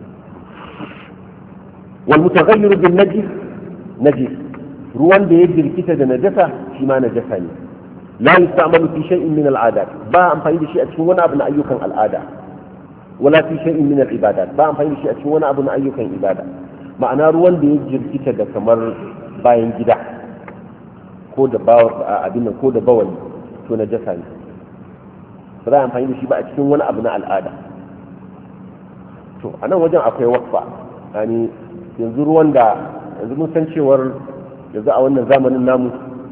[SPEAKER 1] wal mutaghayyir bil najis najis, ruwan da ya jirkita da najasa shi ma najasa ne. la yusta'malu fi shay'in min al'adat, ba amfani da shi a cikin wani abu na ayyukan al'ada, wala fi shay'in min al'ibadat, ba amfani da shi a cikin wani abu na ayyukan ibada. Ma'ana ruwan da ya jirkita da kamar bayan gida ko da abin ko da bawali to najasa ne, ba za a amfani da shi ba a cikin wani abu na al'ada. To a nan wajen akwai wasfa, yani yanzu ruwan da yanzu mun san cewar yanzu a wannan zamanin namu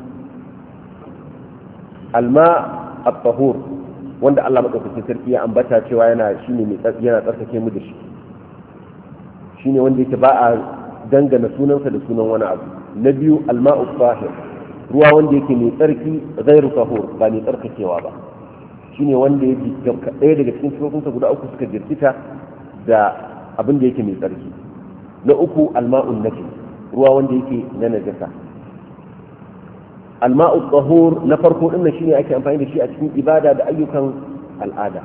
[SPEAKER 1] alma at-tahur wanda Allah madaukakin sarki ya ambata cewa yana shine mai yana tsarkake mu da shi, shine wanda yake ba a dangana sunansa da sunan wani abu. Na biyu alma'u tahir, ruwa wanda yake mai tsarki ghairu tahur, ba mai tsarkakewa ba, shine wanda yake ɗaya daga cikin sifofinsa guda uku suka jirkita da abin da yake mai tsarki. Na uku alma'un najis, ruwa wanda yake na najasa. alma'u tahur na farko din shine ake amfani da shi a cikin ibada da ayyukan al'ada.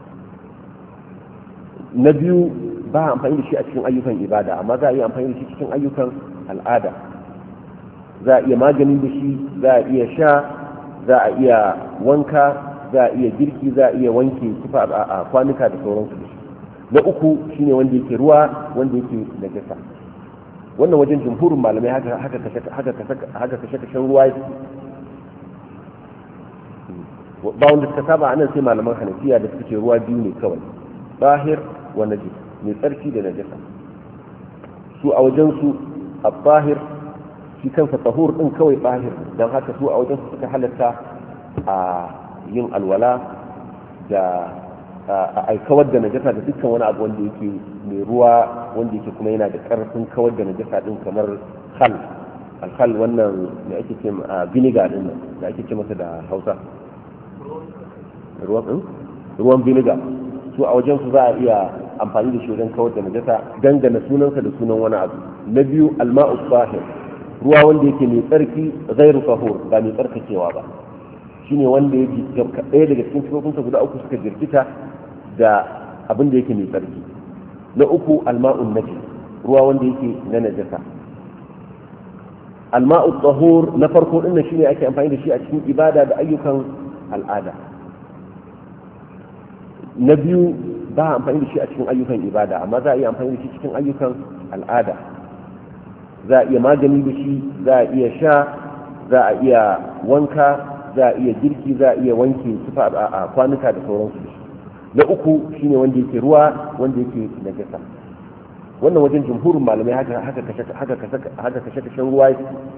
[SPEAKER 1] Na biyu ba amfani da shi a cikin ayyukan ibada, amma za a iya amfani da shi cikin ayyukan al'ada. Za a iya magani da shi, za a iya sha, za a iya wanka, za a iya girki, za a iya wanke tufa a kwanuka da sauransu da shi. Na uku shine wanda yake ruwa wanda yake najasa. wannan wajen jumhurin malamai haka haka haka kashe-kashen ruwa ba wanda suka saba anan sai malaman hanafiya da suke ruwa biyu ne kawai, bahir wa najis, mai tsarki da najasa. su a wajen su al-bahir shi kansa tahur din kawai bahir, dan haka su a wajen su suka halatta a yin alwala da a aikawar da najasa da dukkan wani abu wanda yake mai ruwa wanda yake kuma yana da karfin kawar da najasa din kamar khal al-khal wannan da ake ce vinegar din da ake ce masa da Hausa ruwan ruwan vinegar. su a wajen su za a iya amfani da shi wajen kawar da najasa dangane sunansa da sunan wani abu. Na biyu al-ma'u tahir, ruwa wanda yake mai tsarki ghairu tahur, ba mai tsarkakewa ba, shine wanda yake ɗaya daga cikin sifofinsa guda uku suka jirgita da abin da yake mai tsarki. Na uku alma'un najis, ruwa wanda yake na najasa. Alma'u tahur na farko din shine ake amfani da shi a cikin ibada da ayyukan al'ada. Na biyu ba amfani da shi a cikin ayyukan ibada, amma za a iya amfani da shi cikin ayyukan al'ada. Za a iya magani da shi, za a iya sha, za a iya wanka, za a iya girki, za a iya wanke tufa a kwanuka da sauransu. Na uku shine wanda yake ruwa wanda yake najasa. wannan wajen jumhurin malamai haka haka kashe haka haka kashe kashen ruwa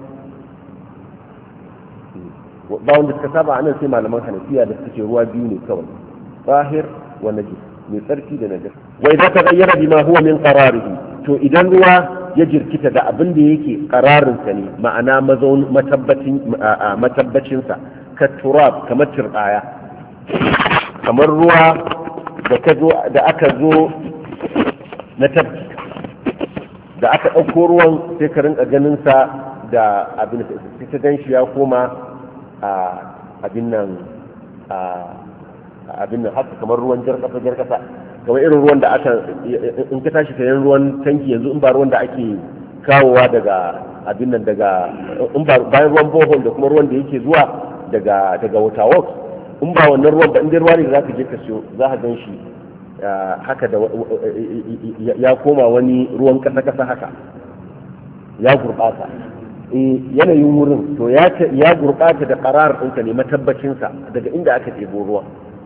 [SPEAKER 1] ba wanda suka saba anan sai malaman hanafiya da suke ruwa biyu ne kawai, zahir wa najis, mai tsarki da najasa. wai za ta gayyara bima huwa min qararihi, to idan ruwa ya jirkita da abin da yake qararinsa ne, ma'ana mazaun matabbacin matabbacinsa, ka turab kamar turbaya, kamar ruwa da ka zo da aka zo na tabbi da aka ɗauko ruwan sai ka rinka ganin sa da abin da sai ka gan shi ya koma a abin nan a abin nan haka kamar ruwan jar kasa jar kasa, kamar irin ruwan da aka in ka tashi kayan ruwan tanki yanzu in ba ruwan da ake kawowa daga abin nan daga in ba bayan ruwan bohol da kuma ruwan da yake zuwa daga daga water works, in ba wannan ruwan ba in dai ruwa ne da zaka je ka siyo za ka gan shi haka da ya koma wani ruwan kasa kasa haka, ya gurbata. Yanayin wurin to ya gurbata da qarar ɗinka ne, matabbacinsa daga inda aka ɗebo ruwa.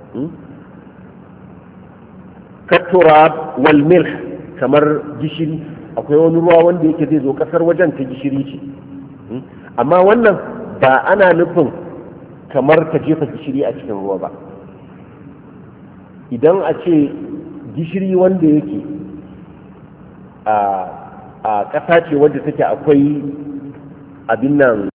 [SPEAKER 1] katturab wal milh, kamar gishiri, akwai wani ruwa wanda yake zai zo kasar wajen ta gishiri ce, amma wannan ba ana nufin kamar ka jefa gishiri a cikin ruwa ba. idan a ce gishiri wanda yake a ƙasa ce wadda take akwai abin nan,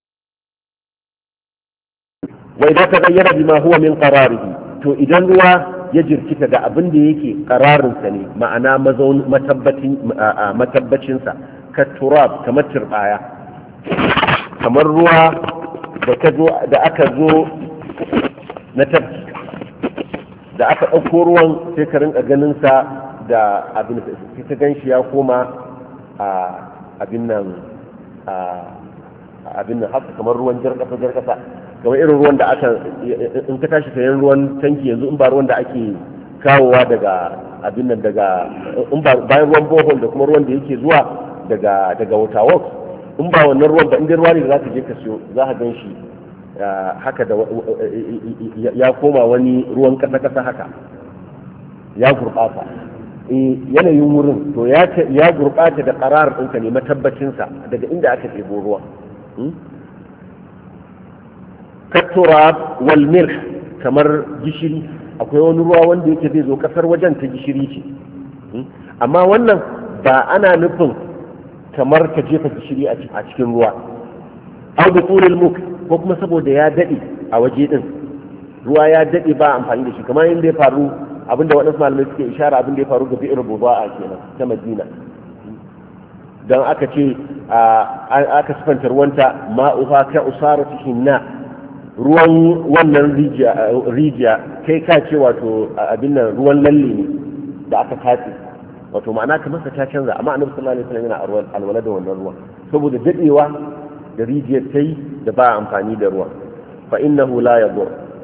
[SPEAKER 1] wai za ta gayyara bima huwa min qararihi, to idan ruwa ya jirkita da abin da yake qararinsa ne, ma'ana mazaun matabbacin matabbacinsa, ka turab kamar turbaya, kamar ruwa da ka zo da aka zo na tabbi da aka ɗauko ruwan sai ka rinka ganin sa da abin da sai ka gan shi ya koma a abin nan a abin nan haka kamar ruwan jar kasa jar kasa, kamar irin ruwan da aka in ka tashi sayan ruwan tanki yanzu in ba ruwan da ake kawowa daga abin nan daga in ba bayan ruwan bohol da kuma ruwan da yake zuwa daga daga water works, in ba wannan ruwan ba in dai ruwa ne da za ka je ka siyo za ka gan shi haka da ya koma wani ruwan kasa-kasa haka, ya gurbata. Yanayin wurin to ya gurbata da qarar ɗinka ne, matabbacinsa daga inda aka ɗebo ruwa. katturab wal milh, kamar gishiri, akwai wani ruwa wanda yake zai zo kasar wajen ta gishiri ce, amma wannan ba ana nufin kamar ka jefa gishiri a cikin ruwa. au bi tulil muk, ko kuma saboda ya daɗe a waje ɗin, ruwa ya daɗe ba amfani da shi, kamar yadda ya faru abinda waɗansu malamai suke ishara abinda ya faru ga bi'ir buda'a kenan ta Madina. don aka ce aka sifanta ruwanta ma'uha ka usarati hinna, ruwan wannan rijiya kai ka ce wato abin nan ruwan lalle ne da aka tatse, wato ma'ana kamar ta canza. amma annabi sallallahu alaihi wasallam yana alwala da wannan ruwan saboda dadewa da rijiyar ta yi da ba amfani da ruwan. fa innahu la yadur.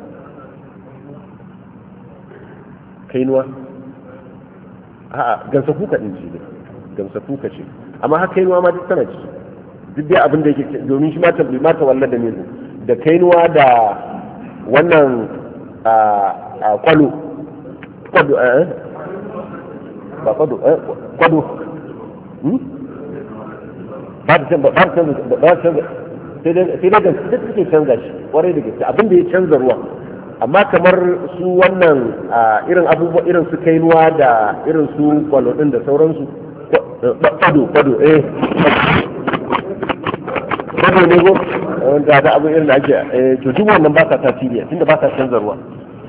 [SPEAKER 1] kainuwa a'a gansa kuka din ce gansa kuka ce, amma har kainuwa ma duk tana ciki, duk dai abin da yake, domin shi ma tabbi ma tawalla da mizu da kainuwa da wannan a kwalo kwado eh ba kwado eh kwado hmm ba ta ba ta ba ta sai da sai da take canza shi kwarai da gaske, abin da ya canza ruwa. amma kamar su wannan irin abubuwa irin su kainuwa da irin su kwalo din da sauransu, kwado kwado eh kwado ne ko wanda da abu irin da ake to duk wannan ba sa tasiri tunda ba sa canza ruwa.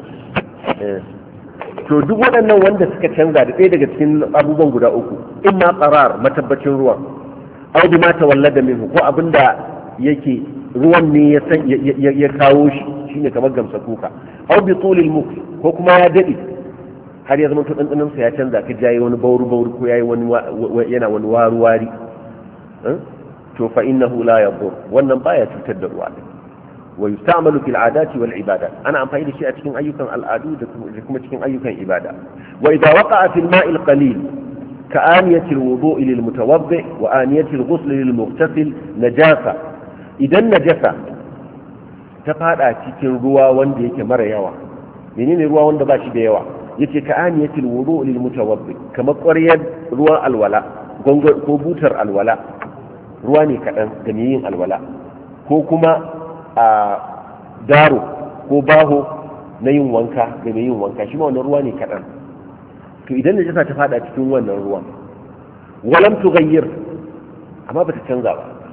[SPEAKER 1] to duk waɗannan wanda suka canza da ɗaya daga cikin abubuwan guda uku, in ma qarar matabbacin ruwan, au bi ma tawallada minhu, ko abinda yake ruwan ne ya san ya kawo shi shine kamar gamsa kuka, au bi tulil muk, ko kuma ya dade har ya zama to dandanan sa ya canza, ka jayi wani bauru bauru ko yayi wani yana wani waru wari, to fa innahu la yadur, wannan baya cutar da ruwa. wa yusta'malu fil adati wal ibadat, ana amfani da shi a cikin ayyukan al'adu da kuma cikin ayyukan ibada. wa idza waqa'a fil ma'il qalil ka aniyati al wudu'i lil mutawaddi wa aniyati al ghusl lil mughtasil najasa, idan najasa ta fada cikin ruwa wanda yake mara yawa, menene ruwa wanda ba shi da yawa, yace ka aniyati al wudu'i lil mutawaddi, kamar ƙwaryar ruwan alwala ko butar alwala, ruwa ne kadan da mai yin alwala, ko kuma a daro ko baho na yin wanka da mai yin wanka, shi ma wannan ruwa ne kaɗan. to idan najasa ta fada cikin wannan ruwan, walam tughayyir, amma bata canza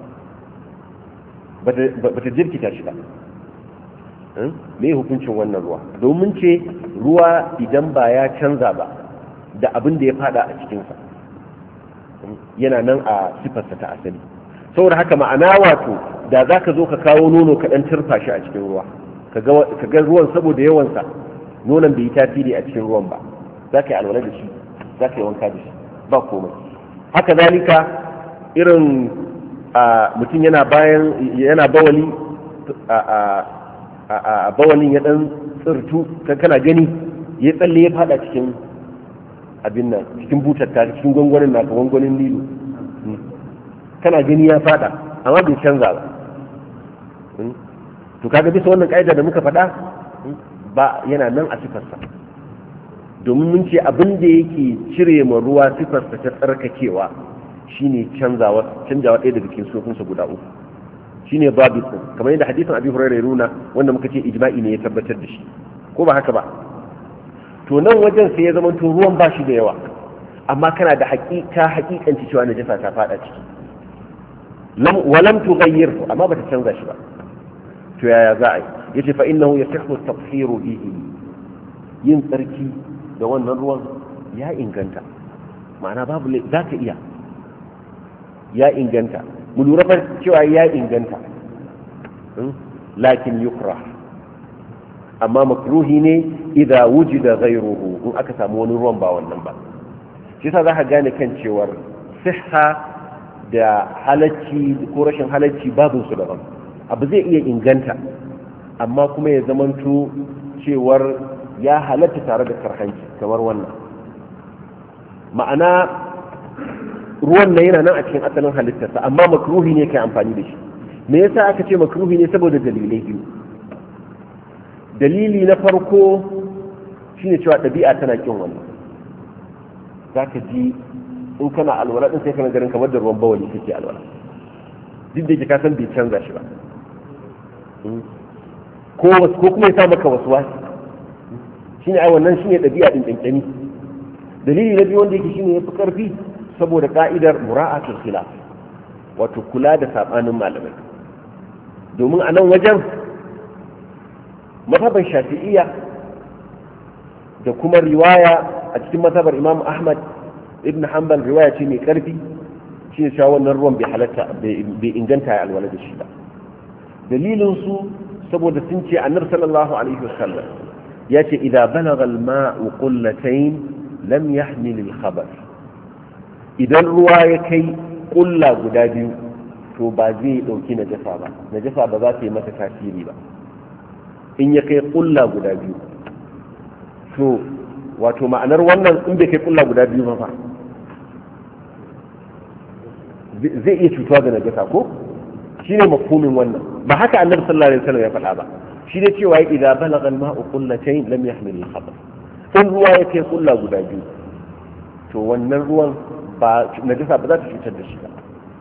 [SPEAKER 1] ba, bata jirkita shi ba, me hukuncin wannan ruwa? domin ce ruwa idan ba ya canza ba da abin da ya fada a cikinsa, yana nan a sifarsa ta asali. saboda haka ma'ana wato da za ka zo ka kawo nono ka ɗan turfa shi a cikin ruwa, ka ga ruwan saboda yawansa nonon bai yi tasiri a cikin ruwan ba, za ka yi alwala da shi, za ka yi wanka da shi, ba komai. haka zalika irin mutum yana bayan yana bawali a bawalin ya ɗan tsirtu kana gani ya tsalle ya fada cikin abin nan, cikin butar ta cikin gwangwanin naka, gwangwanin lilo, kana gani ya fada amma bai canza ba. to kaga bisa wannan kaida da muka faɗa ba yana nan a sifarsa, domin mun ce abin da yake cire ma ruwa sifarsa ta tsarkakewa shine canzawa canzawa ɗaya daga cikin sofinsa guda uku, shine babu kamar yadda hadisin Abi Hurairah ya nuna, wanda muka ce ijma'i ne ya tabbatar da shi, ko ba haka ba? to nan wajen sai ya zama to ruwan ba shi da yawa, amma kana da haƙiƙa haƙiƙanci cewa najasa ta faɗa ciki, walam tughayyir, amma bata canza shi ba. to yaya za a yi? yace fa innahu yasihu at-tathhiru bihi, yin tsarki da wannan ruwan ya inganta, ma'ana babu za ka iya, ya inganta. mu lura fa cewa ya inganta, lakin yukra, amma makruhi ne idza wujida ghayruhu, in aka samu wani ruwan ba wannan ba. shi yasa za ka gane kan cewar sihha da halacci ko rashin halacci babin su daban. abu zai iya inganta amma kuma ya zamanto cewar ya halatta tare da karhanci, kamar wannan. ma'ana ruwan nan yana nan a cikin asalin halittarsa, amma makruhi ne kai amfani da shi. me yasa aka ce makruhi ne? saboda dalilai biyu. dalili na farko shine cewa ɗabi'a tana kin wannan. zaka ji in kana alwala din sai kana garin kamar da ruwan bawali kake alwala, duk da ka san bai canza shi ba, ko ko kuma ya sa maka waswasi, shine ai wannan shine dabi'a din kankani. dalili na biyu wanda yake shine yafi karfi, saboda ka'idar mura'atul khilaf, wato kula da sabanin malamai. domin a nan wajen mazhaban shafi'iyya da kuma riwaya a cikin mazhabar Imam Ahmad ibn Hanbal, riwaya ce mai karfi shine cewa wannan ruwan bai halatta bai inganta ya alwala da shi ba. dalilin su saboda sun ce annabi sallallahu alaihi wasallam ya ce idza balagha al-ma'u qullatayn lam yahmil al-khabath, idan ruwa ya kai kulla guda biyu to ba zai dauki najasa ba, najasa ba za ta yi mata tasiri ba in ya kai kulla guda biyu. to wato ma'anar wannan in bai kai kulla guda biyu ba fa zai iya cutuwa da najasa ko shine mafhumin wannan. ba haka annabi sallallahu alaihi wasallam ya faɗa ba, shi ne cewa idza balagha al-ma'u qullatayn lam yahmil al-khabath, in ruwa ya kai kulla guda biyu to wannan ruwan ba najasa ba za ta cutar da shi ba.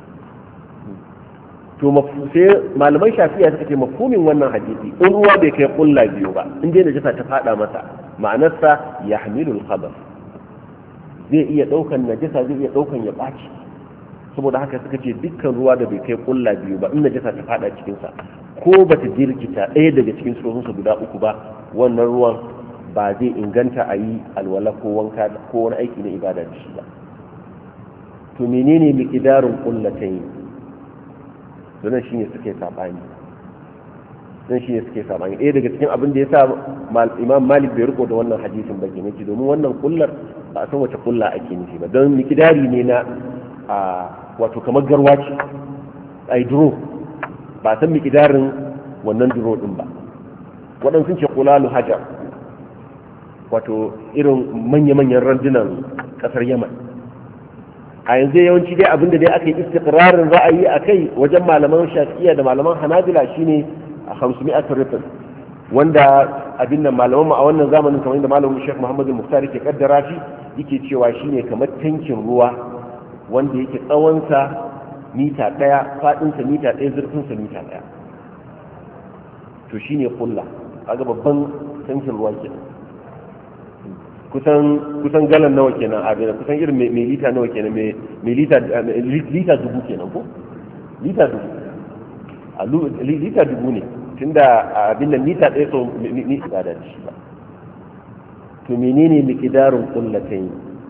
[SPEAKER 1] to sai malaman shafi'a suka ce mafhumin wannan hadisi in ruwa bai kai kulla biyu ba in dai najasa ta fada masa ma'anarsa yahmilul khabath, zai iya daukan najasa zai iya daukan ya baci. saboda haka suka ce dukkan ruwa da bai kai kulla biyu ba in najasa ta fada cikin sa ko bata jirkita ɗaya daga cikin surorinsa guda uku ba wannan ruwan ba zai inganta a yi alwala ko wanka ko wani aiki na ibada da shi ba. to menene miqdarun qullatayn? don shi ne suke sabani don shi ne suke sabani ɗaya daga cikin abin da ya sa imam malik bai riko da wannan hadisin ba kenan ci domin wannan kullar ba a san wace kulla ake nufi ba, don mikidari ne na a wato kamar garwaci a duro ba a san mikidarin wannan duro din ba. waɗansu sun ce kulalu hajar, wato irin manya-manyan randunan ƙasar yaman. a yanzu yawanci dai abinda dai aka yi istiqrarin ra'ayi a kai wajen malaman shafi'iyya da malaman hanabila shine a hamsumi'at rifin, wanda abin nan malaman mu a wannan zamanin kamar yadda malamin Sheikh Muhammad al-Mukhtar yake kaddara shi yake cewa shine kamar tankin ruwa wanda yake tsawon sa mita daya, fadin sa mita daya, zurfin sa mita daya, to shine kulla. kaga babban tankin ruwa kenan, kusan kusan galan nawa kenan a gina kusan irin mai lita nawa kenan mai lita lita dubu kenan ko lita dubu a lita dubu ne tunda abin nan lita ɗaya so ni da da shi ba. to menene miqdarun qullatayn?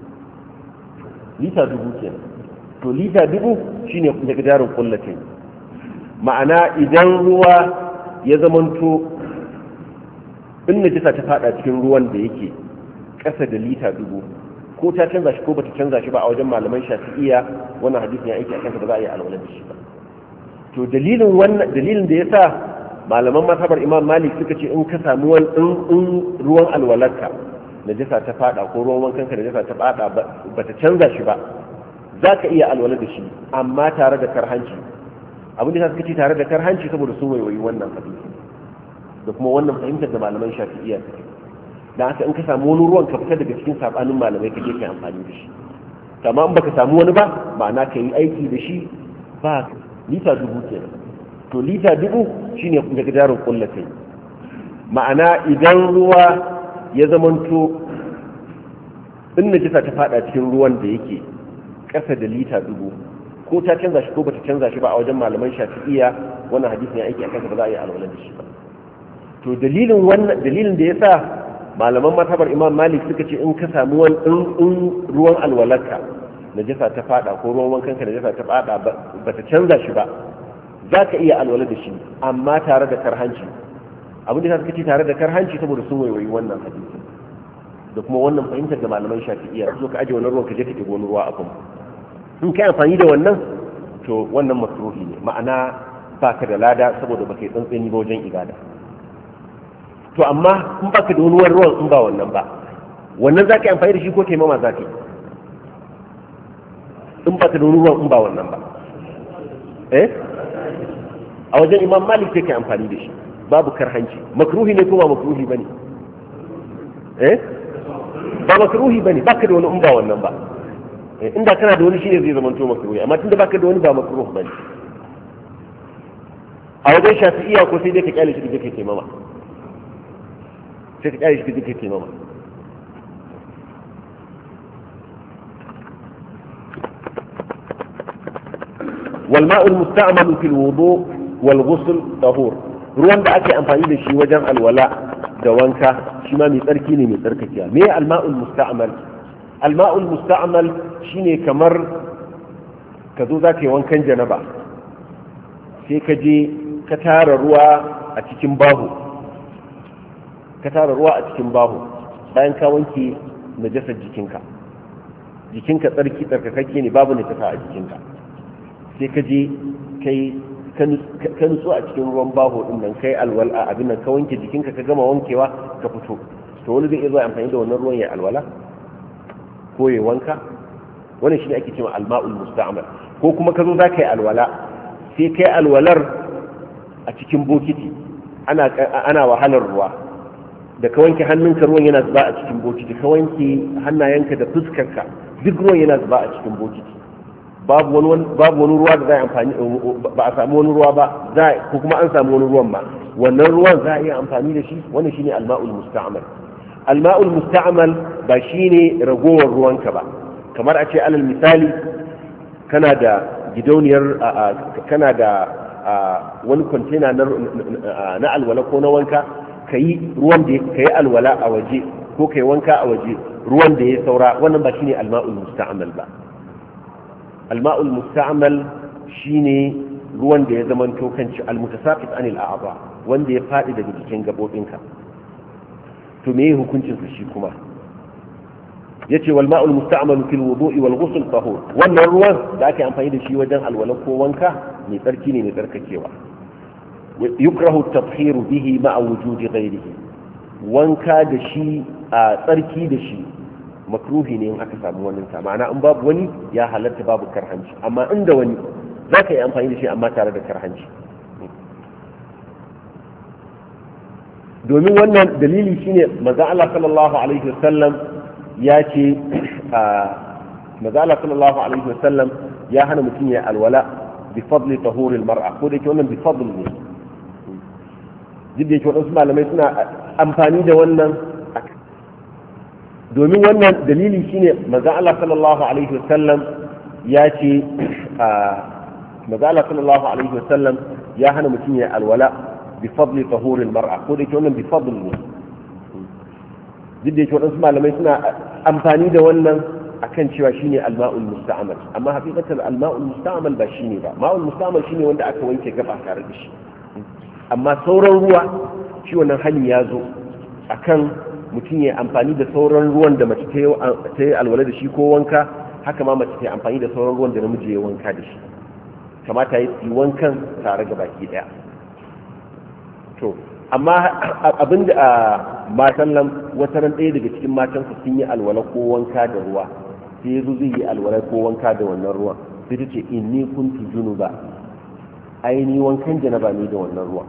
[SPEAKER 1] lita dubu kenan. to lita dubu shine miqdarun qullatayn, ma'ana idan ruwa ya zamanto in najisa ta fada cikin ruwan da yake ƙasa da lita dubu ko ta canza shi ko bata canza shi ba a wajen malaman shafi'iyya wannan hadisin ya aiki a kansa ba za a yi alwala da shi ba. to dalilin wannan dalilin da yasa malaman mazhabar imam malik suka ce in ka samu wani in ruwan alwalarka najasa ta fada ko ruwan wankanka najasa ta fada bata canza shi ba za ka iya alwala da shi amma tare da karhanci. abin da suka ce tare da karhanci saboda sun waiwayi wannan hadisi da kuma wannan fahimtar da malaman shafi'iyya suke. da haka in ka samu wani ruwan ka fita daga cikin sabanin malamai ka je ka amfani da shi, amma in baka samu wani ba ma'ana ka yi aiki da shi ba. lita dubu kenan. to lita dubu shine daga jarin kullatai, ma'ana idan ruwa ya zamanto in najisa ta fada cikin ruwan da yake ƙasa da lita dubu ko ta canza shi ko bata canza shi ba a wajen malaman shafi'iyya wannan hadisin ya aiki a kansa ba za a yi alwala da shi ba. to dalilin wannan dalilin da yasa malaman mazhabar imam malik suka ce in ka samu wani in ruwan alwalarka najasa ta fada ko ruwan wankanka najasa ta fada ba ta canza shi ba za ka iya alwala da shi amma tare da karhanci. abin da suka ce tare da karhanci saboda sun waiwayi wannan hadisi da kuma wannan fahimtar da malaman shafi'iyya so ka aje wannan ruwan ka je ka ɗigo wani ruwa a kuma in kai amfani da wannan to wannan makruhi ne, ma'ana ba ka da lada saboda ba kai tsantsani ba wajen ibada. to amma in baka da wani ruwan in ba wannan ba wannan za ka yi amfani da shi ko taimama za ka yi in baka da wani ruwan in ba wannan ba eh a wajen imam malik sai ka yi amfani da shi babu karhanci. makruhi ne ko ba makruhi bane eh ba makruhi bane baka da wani in ba wannan ba inda kana da wani shine zai zama to makruhi amma tunda baka da wani ba makruh bane. a wajen shafi'iyya ko sai dai ka kyale shi da kake taimama sai ka kyale shi da kake taimama. wal ma'ul musta'malu fil wudu wal ghusl tahur, ruwan da ake amfani da shi wajen alwala da wanka shi ma mai tsarki ne mai tsarkakiya. me al ma'ul musta'mal? al ma'ul musta'mal shine kamar ka zo za ka yi wankan janaba sai ka je ka tara ruwa a cikin baho ka tara ruwa a cikin baho bayan ka wanke najasar jikinka jikinka tsarki tsarkakakke ne babu najasa a jikinka sai ka je kai ka nutsu a cikin ruwan baho din nan kai alwala abin nan ka wanke jikinka ka gama wankewa ka fito to wani zai iya zuwa amfani da wannan ruwan ya alwala ko ya wanka wannan shine ake cewa alma'ul musta'mal ko kuma ka zo za ka yi alwala sai kai alwalar a cikin bokiti ana ana wahalar ruwa da ka wanke hannunka ruwan yana zuba a cikin bokiti ka wanke hannayenka da fuskarka duk ruwan yana zuba a cikin bokiti babu wani babu wani ruwa da za a amfani ba a samu wani ruwa ba za ko kuma an samu wani ruwan ma wannan ruwan za a iya amfani da shi wannan shine alma'ul musta'mal alma'ul musta'mal ba shine ragowar ruwanka ba kamar a ce alal misali kana da gidauniyar kana da wani kwantena na alwala ko na wanka ka yi ruwan da ka yi alwala a waje ko ka yi wanka a waje ruwan da ya saura wannan ba shine alma'ul musta'mal ba alma'ul musta'mal shine ruwan da ya zama tokanci almutasaqit anil a'dha wanda ya fadi daga cikin gabobinka to me hukuncin sa shi kuma yace wal ma'ul musta'mal fil wudu'i wal ghusl tahur wannan ruwan da ake amfani da shi wajen alwala ko wanka mai tsarki ne mai tsarkakewa yukrahu at-tathhir bihi ma'a wujudi ghayrihi wanka da shi a tsarki da shi makruhi ne in aka samu wannan sa ma'ana in babu wani ya halatta babu karhanci amma inda wani zaka yi amfani da shi amma tare da karhanci domin wannan dalili shine manzo Allah sallallahu alaihi wasallam ya ce manzo Allah sallallahu alaihi wasallam ya hana mutum ya alwala bi fadli tahur almar'a ko da ke wannan bi fadl ne jidda ke wadansu malamai suna amfani da wannan domin wannan dalili shine manzo Allah sallallahu alaihi wasallam ya ce manzo Allah sallallahu alaihi wasallam ya hana mutum ya alwala bi fadli tahur almar'a ko da ke wannan bi fadl ne jidda ke wadansu malamai suna amfani da wannan akan cewa shine alma'ul musta'mal amma hakikatar alma'ul musta'mal ba shine ba ma'ul musta'mal shine wanda aka wanke gaba tare da shi amma sauran ruwa shi wannan hali ya zo akan mutum ya amfani da sauran ruwan da mace ta yi alwala da shi ko wanka haka ma mace ta yi amfani da sauran ruwan da namiji ya wanka da shi kamata ya yi wankan tare ga baki daya to amma abin da a matan nan wata ran ɗaya daga cikin matansa sun yi alwala ko wanka da ruwa sai yazo zai yi alwala ko wanka da wannan ruwan sai ta ce inni kuntu junuba ai ni wankan janaba ne da wannan ruwan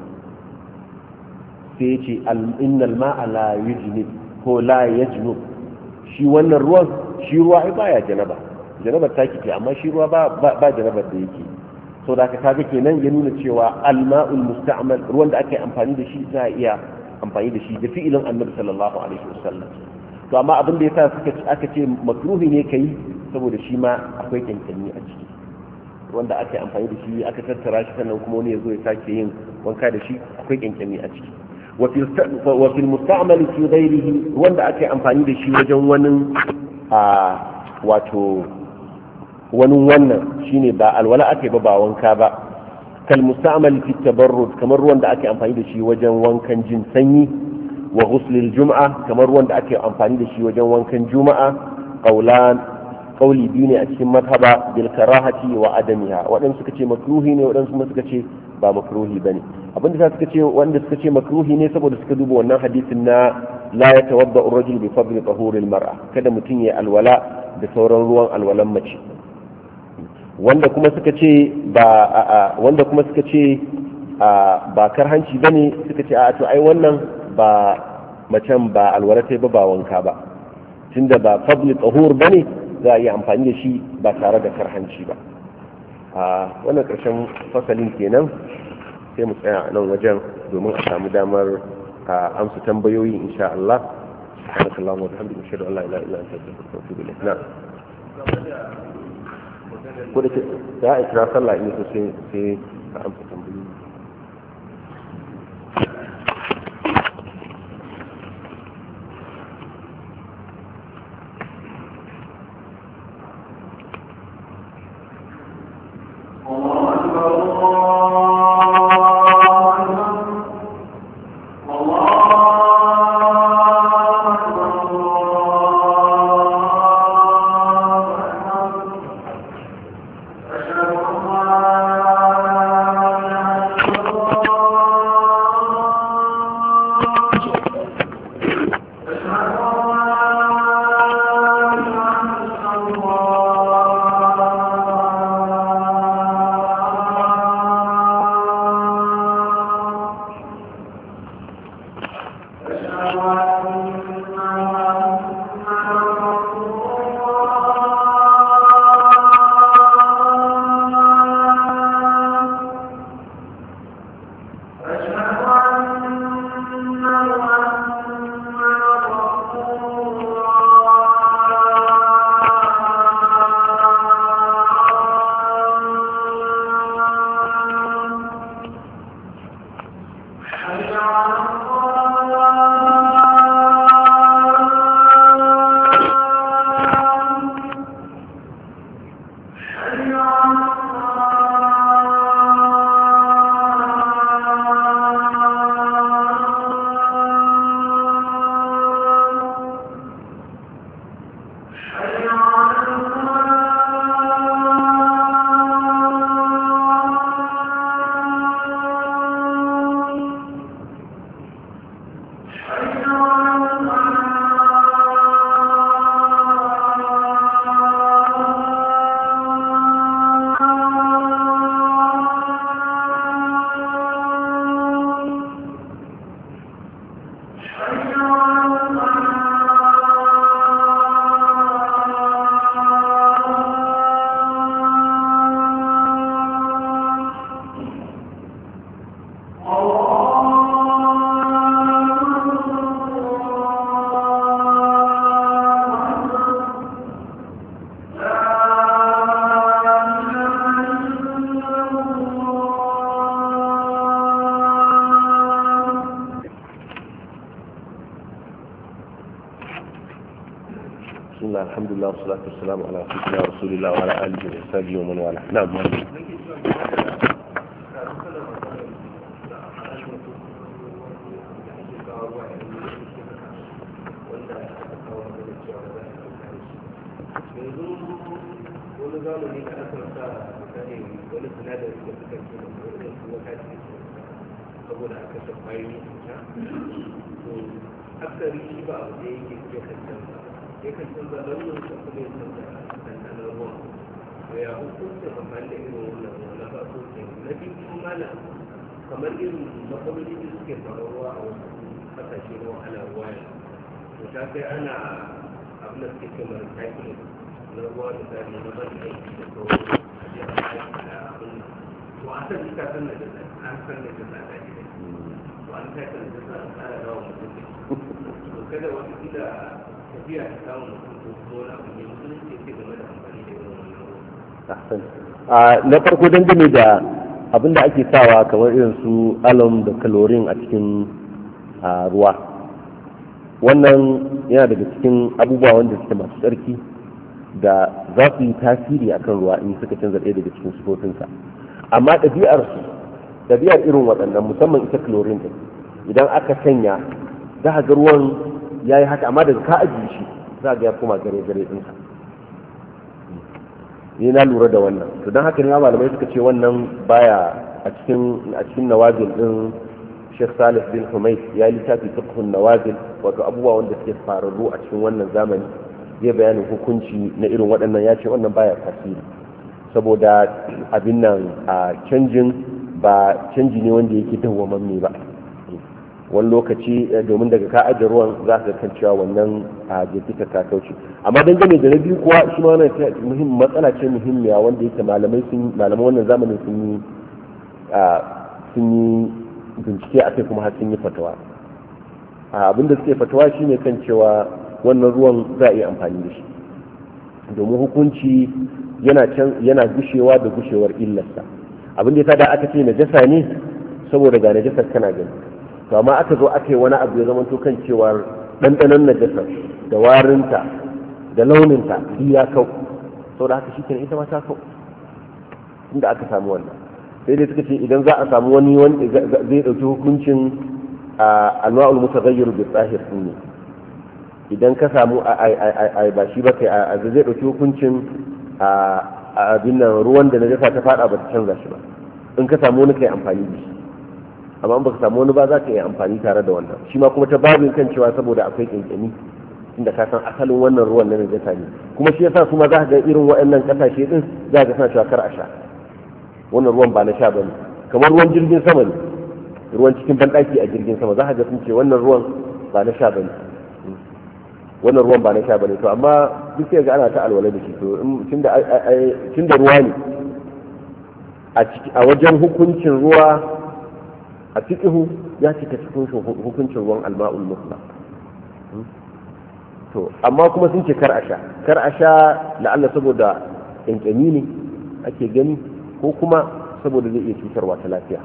[SPEAKER 1] sai ya ce innal ma'a la yujnib ko la yajnub shi wannan ruwan shi ruwa ai baya janaba janabar ta kike amma shi ruwa ba ba janabar da yake so da ka kaga kenan ya nuna cewa alma'ul musta'mal ruwan da ake amfani da shi za a iya amfani da shi da fi'ilin annabi sallallahu alaihi wasallam to amma abin da yasa suka aka ce makruhi ne kai saboda shi ma akwai kankani a ciki wanda ake amfani da shi aka tattara shi sannan kuma wani ya zo ya sake yin wanka da shi akwai kankani a ciki wa fil musta'mal fi ghayrihi wanda ake amfani da shi wajen wani a wato wani wannan shine ba alwala ake ba ba wanka ba kal musta'mal fi tabarrud kamar ruwan da ake amfani da shi wajen wankan jin sanyi wa ghusl al jum'a kamar ruwan da ake amfani da shi wajen wankan juma'a qawlan qawli biyu ne a cikin madhaba bil karahati wa adamiha waɗansu suka ce makruhi ne waɗansu kuma suka ce ba makruhi bane abinda suka ce wanda suka ce makruhi ne saboda suka duba wannan hadisin na la yatawadda ar-rajul bi fadli tahur al mar'a kada mutum ya alwala da sauran ruwan alwalan mace wanda kuma suka ce ba wanda kuma suka ce ba karhanci bane suka ce a to ai wannan ba macen ba alwaratai ba ba wanka ba tunda ba fadli tahur bane za a yi amfani da shi ba tare da karhanci ba a wannan karshen fasalin kenan sai mu tsaya a nan wajen domin a samu damar amsa tambayoyi insha Allah subhanallahi wa bihamdihi ashhadu an la ilaha illa anta astaghfiruka wa atubu ilayk na ko da za a kira sallah in sai sai a amsa tambayoyi الحمد لله والصلاة والسلام على سيدنا رسول الله وعلى آله وصحبه ومن والاه. نعم.
[SPEAKER 2] yakan canza launin da kuma ya canza ɗanɗanon ruwa to ya hukunta amfani da irin wannan ruwa na farko ke na biyu kuma mana kamar irin matsaloli da suke faruwa a wasu ƙasashe ruwa ana ruwa ya to ta kai ana abin da suke kamar taifin na ruwa da tsari na ban aiki da sauran a je a aiki da abin to a san ita san da an san da ta tsada ne to an taifin da ta tsara rawa mutum ne to kada wata gida tafiya ta samun mutum ko wani abu ne musulunci ke game da amfani da irin wannan ruwa.
[SPEAKER 1] Na farko dangane da abin da ake sawa kamar irin su alum da chlorine a cikin ruwa, wannan yana daga cikin abubuwa wanda suke masu tsarki da za su yi tasiri akan ruwa in suka canza ɗaya daga cikin sifofinsa. Amma ɗabi'ar su ɗabi'ar irin waɗannan musamman ita chlorine ɗin idan aka sanya za a ga ruwan ya yi haka, amma daga ka ajiye shi za a ga ya koma gare gare ɗinsa. Ni na lura da wannan, to don haka ne malamai suka ce wannan baya a cikin a cikin nawazil din Sheikh Salih bin Humayt ya littafi fiqhun nawazil, wato abubuwa wanda suke fararru a cikin wannan zamani, zai bayanin hukunci na irin waɗannan. Ya ce wannan baya tasiri saboda abin nan a canjin ba canji ne wanda yake dawwamamme ba. Wani lokaci domin daga ka ajiye ruwan za ka kan cewa wannan a jirgin ta kauce. Amma dangane da na biyu kuwa shi ma wannan matsala ce muhimmiya wanda yake malamai sun malaman wannan zamanin sun yi sun yi bincike a kai kuma har sun yi fatawa. Abin da suke fatawa shine kan cewa wannan ruwan za a iya amfani da shi domin hukunci yana yana gushewa da gushewar illarsa. Abin da ya da aka ce najasa ne saboda ga najasar kana gani, to amma aka zo aka yi wani abu ya zama to kan cewar ɗanɗanon najasar da warinta da launinta duk ya kau, sau da haka shi kenan ita ma ta kau inda aka samu wannan. sai dai suka ce idan za a samu wani wanda zai ɗauki hukuncin anwa'ul mutaghayyir bi tsahir ne, idan ka samu a ba shi ba kai zai ɗauki hukuncin abin nan ruwan da najasa ta faɗa ba ta canza shi ba, in ka samu wani kai amfani da shi. Amma baka samu wani ba za ka yi amfani tare da wannan, shi ma kuma ta babin kan cewa saboda akwai kyankyami inda ka san asalin wannan ruwan na najasa ne, kuma shi yasa kuma za ka ga irin waɗannan ƙasashe din za ka suna cewa kar a sha wannan ruwan, ba na sha bane, kamar ruwan jirgin sama ne, ruwan cikin banɗaki a jirgin sama za ka ga sun ce wannan ruwan ba na sha bane wannan ruwan ba na sha bane to amma duk sai ga ana ta alwala da shi to tunda tunda ruwa ne a wajen hukuncin ruwa a fiqhu ya cika cikin hukuncin ruwan alma'ul mutlaq to amma kuma sun ce kar a sha kar a sha la'alla saboda ƙanƙani ne ake gani ko kuma saboda zai iya cutarwa ta lafiya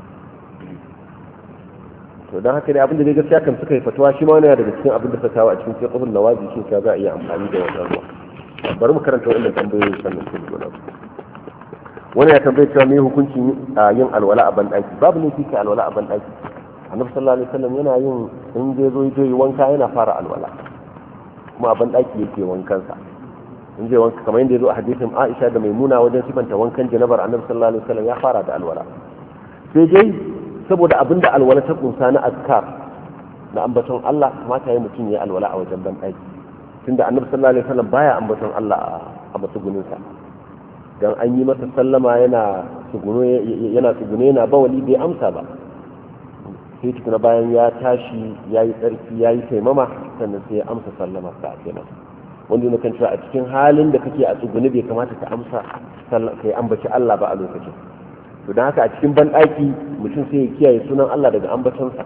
[SPEAKER 1] to don haka dai abinda dai gaskiya kan suka yi fatuwa shi ma wani daga cikin abin da suka kawo a cikin fiqhul nawazi shi ka za a iya amfani da wannan ruwa bari mu karanta wannan tambayoyin sannan sai mu gona wani ya tambaye cewa me hukuncin yin alwala a bandaki babu ne kike alwala a bandaki annabi sallallahu alaihi wasallam yana yin in zai zo yi wanka yana fara alwala kuma a bandaki yake wankansa in zai wanka kamar yadda ya zo a hadisin Aisha da Maimuna wajen sifanta wankan janabar annabi sallallahu alaihi wasallam ya fara da alwala sai dai saboda abinda alwala ta kunsa na azkar da ambaton Allah mata yayin mutum ya alwala a wajen bandaki tunda annabi sallallahu alaihi wasallam baya ambaton Allah a matsugunin sa dan an yi masa sallama yana tsuguno yana tsugune yana bawali bai amsa ba sai tukuna bayan ya tashi yayi tsarki yayi taimama sannan sai ya amsa sallama sa kenan wanda ne kan cewa a cikin halin da kake a tsugune bai kamata ka amsa kai ambaci Allah ba a lokacin to dan haka a cikin bandaki mutum sai ya kiyaye sunan Allah daga ambatonsa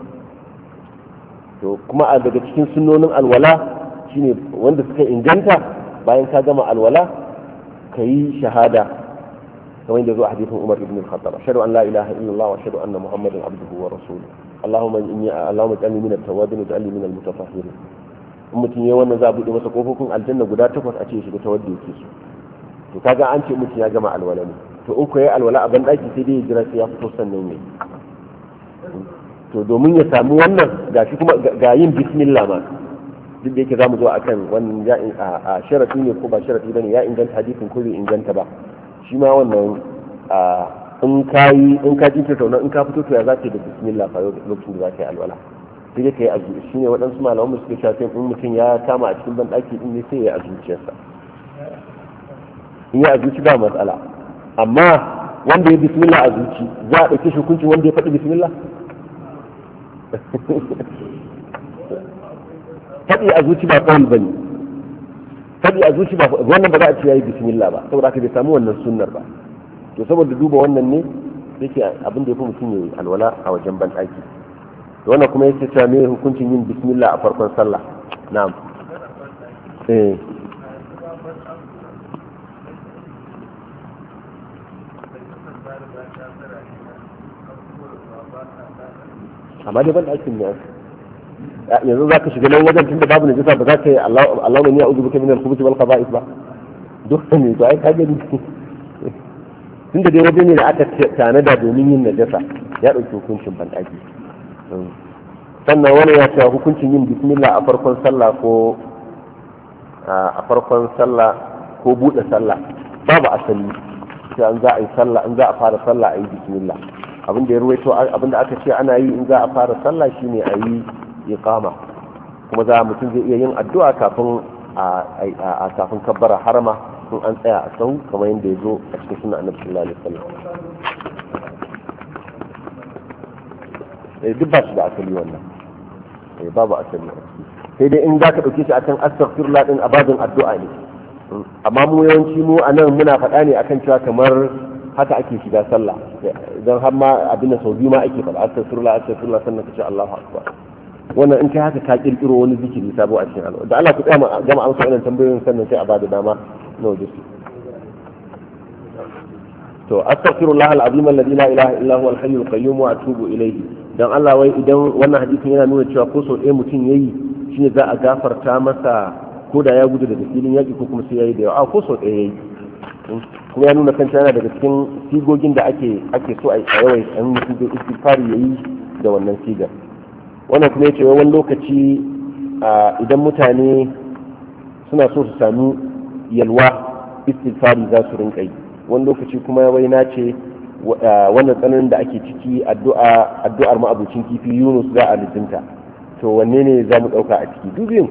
[SPEAKER 1] to kuma a daga cikin sunnonin alwala shine wanda suka inganta bayan ka gama alwala kayi shahada kamar yadda zo a hadisin Umar ibn al-Khattab ashhadu an la ilaha illallah wa ashhadu anna muhammadan abduhu wa rasuluhu allahumma inni allahumma ij'alni min at-tawwabin waj'alni min al-mutatahhirin in mutum yayin wannan za a buɗe masa kofofin aljanna guda takwas a ce shiga ta wanda yake so to kaga an ce mutum ya gama alwala ne to in ko yayi alwala a bandaki sai dai ya jira sai ya fito sannan yayi to domin ya samu wannan gashi kuma ga yin bismillah ma duk da yake zamu zo akan wannan ya a sharadi ne ko ba sharadi bane ya inganta hadisin ko bai inganta ba shi ma wannan in kai in ka jinta tauna in ka fito to ya zaka da bismillah fa lokacin da zaka yi alwala sai dai kai azu shine waɗansu malaman mu suke cewa in mutum ya kama a cikin bandaki din ne sai ya azuciyarsa in ya azuci ba matsala amma wanda ya bismillah a zuci za a ɗauke shi hukuncin wanda ya faɗi bismillah faɗi a zuci ba kawai bane faɗi a zuci ba wannan ba za a ce yayi bismillah ba saboda haka bai samu wannan sunnar ba to saboda duba wannan ne yake abin da yafi mutum yayi alwala a wajen ban ɗaki to wannan kuma yake cewa me hukuncin yin bismillah a farkon sallah na'am eh amma dai ban ɗakin ne yanzu za ka shiga nan wajen tunda babu najisa ba za ka yi Allahumma inni a'udhu bika min al-khubuthi wal khaba'ith ba duk ne to ai ka gani tunda dai waje ne da aka tanada domin yin najasa ya dauki hukuncin ban ɗaki sannan wani ya ce hukuncin yin bismillah a farkon sallah ko a farkon sallah ko bude sallah babu asali sai an za a yi sallah an za a fara sallah a yi bismillah abin da ya ruwaito abin da aka ce ana yi in za a fara sallah shine a yi iqama kuma za mutum zai iya yin addu'a kafin a kafin kabbara harama in an tsaya a sau kamar yadda ya zo a cikin sunan annabi sallallahu alaihi wasallam eh duk ba shi da asali wannan eh babu asali sai dai in za ka dauke shi akan astaghfirullah din abadin addu'a ne amma mu yawanci mu anan muna faɗa ne akan cewa kamar haka ake shiga sallah don har ma abin da sau biyu ma ake faɗa astaghfirullah astaghfirullah sannan ka ce Allahu akbar wannan in kai haka ka kirkiro wani zikiri sabo a cikin al'umma da Allah ku tsaya gama amsa wannan tambayoyin sannan sai a bada dama na waje su to astaghfirullah al-azim alladhi la ilaha illa huwa al-hayyul qayyum wa atubu ilayhi dan Allah wai idan wannan hadisin yana nuna cewa ko sau ɗaya mutum yayi shine za a gafarta masa ko da ya gudu daga filin yaki ko kuma sai yayi da yawa ko sau ɗaya yayi kuma ya nuna kanta yana daga cikin sigogin da ake ake so a yawai an mutum zai istighfari yayi da wannan sigar wannan kuma yace wani lokaci idan mutane suna so su sami yalwa istighfari za su rinka yi wani lokaci kuma wai na ce wannan tsananin da ake ciki addu'a addu'ar ma'abucin kifi Yunus za a lizinta to wanne ne za mu dauka a ciki dubin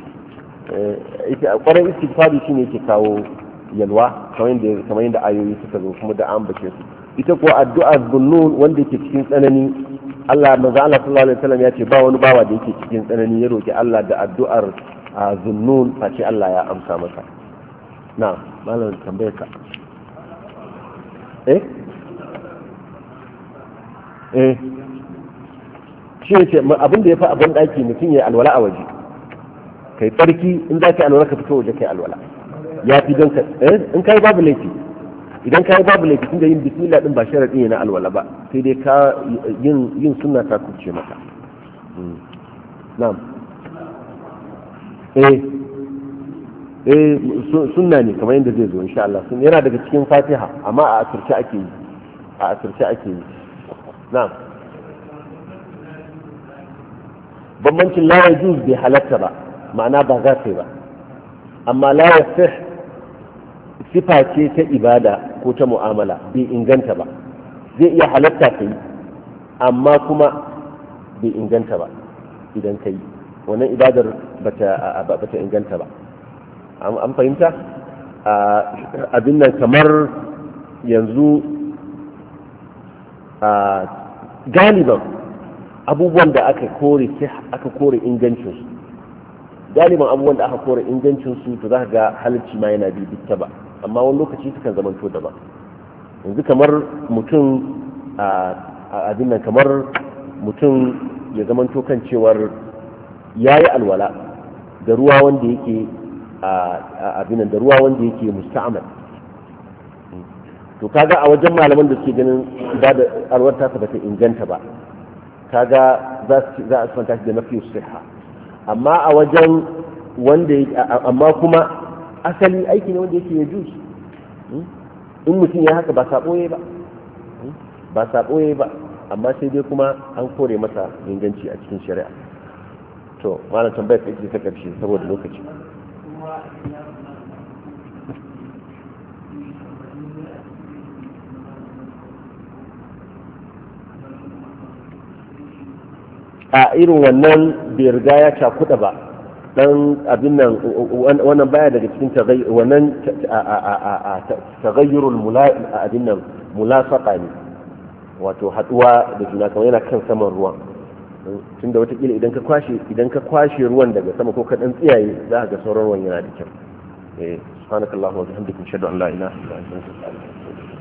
[SPEAKER 1] kwarai istighfari shine yake kawo yalwa kamar yadda ayoyi suka zo kuma da an bace su ita kuwa addu'ar zunnun wanda yake cikin tsanani Allah manzo Allah sallallahu alaihi wasallam ya ce ba wani bawa da yake cikin tsanani ya roki Allah da addu'ar zunnun face Allah ya amsa masa na malam tambaye ka eh eh shi ce abin da ya fi abin daki mutum ya alwala a waje kai tsarki in za ka alwala ka fito waje kai alwala ya fi don ka eh in kai babu laifi idan kai babu laifi tunda yin bismillah din ba sharadi ne na alwala ba sai dai ka yin yin sunna ta kuce maka na'am eh eh sunna ne kamar yadda zai zo insha Allah sun yana daga cikin Fatiha amma a asirce ake yi a asirce ake yi na'am bambancin la yajuz bai halatta ba ma'ana ba za ta yi ba amma la yasih sifa ce ta ibada ko ta mu'amala bai inganta ba zai iya halatta ka yi amma kuma bai inganta ba idan ka yi wannan ibadar bata inganta ba an fahimta abin nan kamar yanzu galiban abubuwan da aka kore aka kore ingancinsu galiban abubuwan da aka kore ingancinsu to za ka ga halicci ma yana bibita ba amma wani lokaci sukan zamanto daban yanzu kamar mutum a abin nan kamar mutum ya zamanto kan cewar ya yi alwala da ruwa wanda yake abin nan da ruwa wanda yake musta'amal to kaga a wajen malaman da suke ganin ibada alwar ta bata inganta ba kaga za a sifanta shi da nafi siha amma a wajen wanda amma kuma asali aiki ne wanda yake ya jus in mutum ya haka ba sabo yayi ba ba sabo yayi ba amma sai dai kuma an kore masa inganci a cikin shari'a to malam tambayar ta ita ta karshe saboda lokaci a irin wannan bai riga ya cakuɗa ba dan abin nan wannan baya daga cikin tagayyur wannan tagayyurul mula abin nan mulasaqa ne wato haduwa da juna kamar yana kan saman ruwan tunda watakila idan ka kwashe idan ka kwashe ruwan daga sama ko ka dan tsiyaye za ka ga sauran ruwan yana da kyau eh subhanakallahumma wa bihamdika ashhadu an la ilaha illa anta astaghfiruka wa atubu ilaik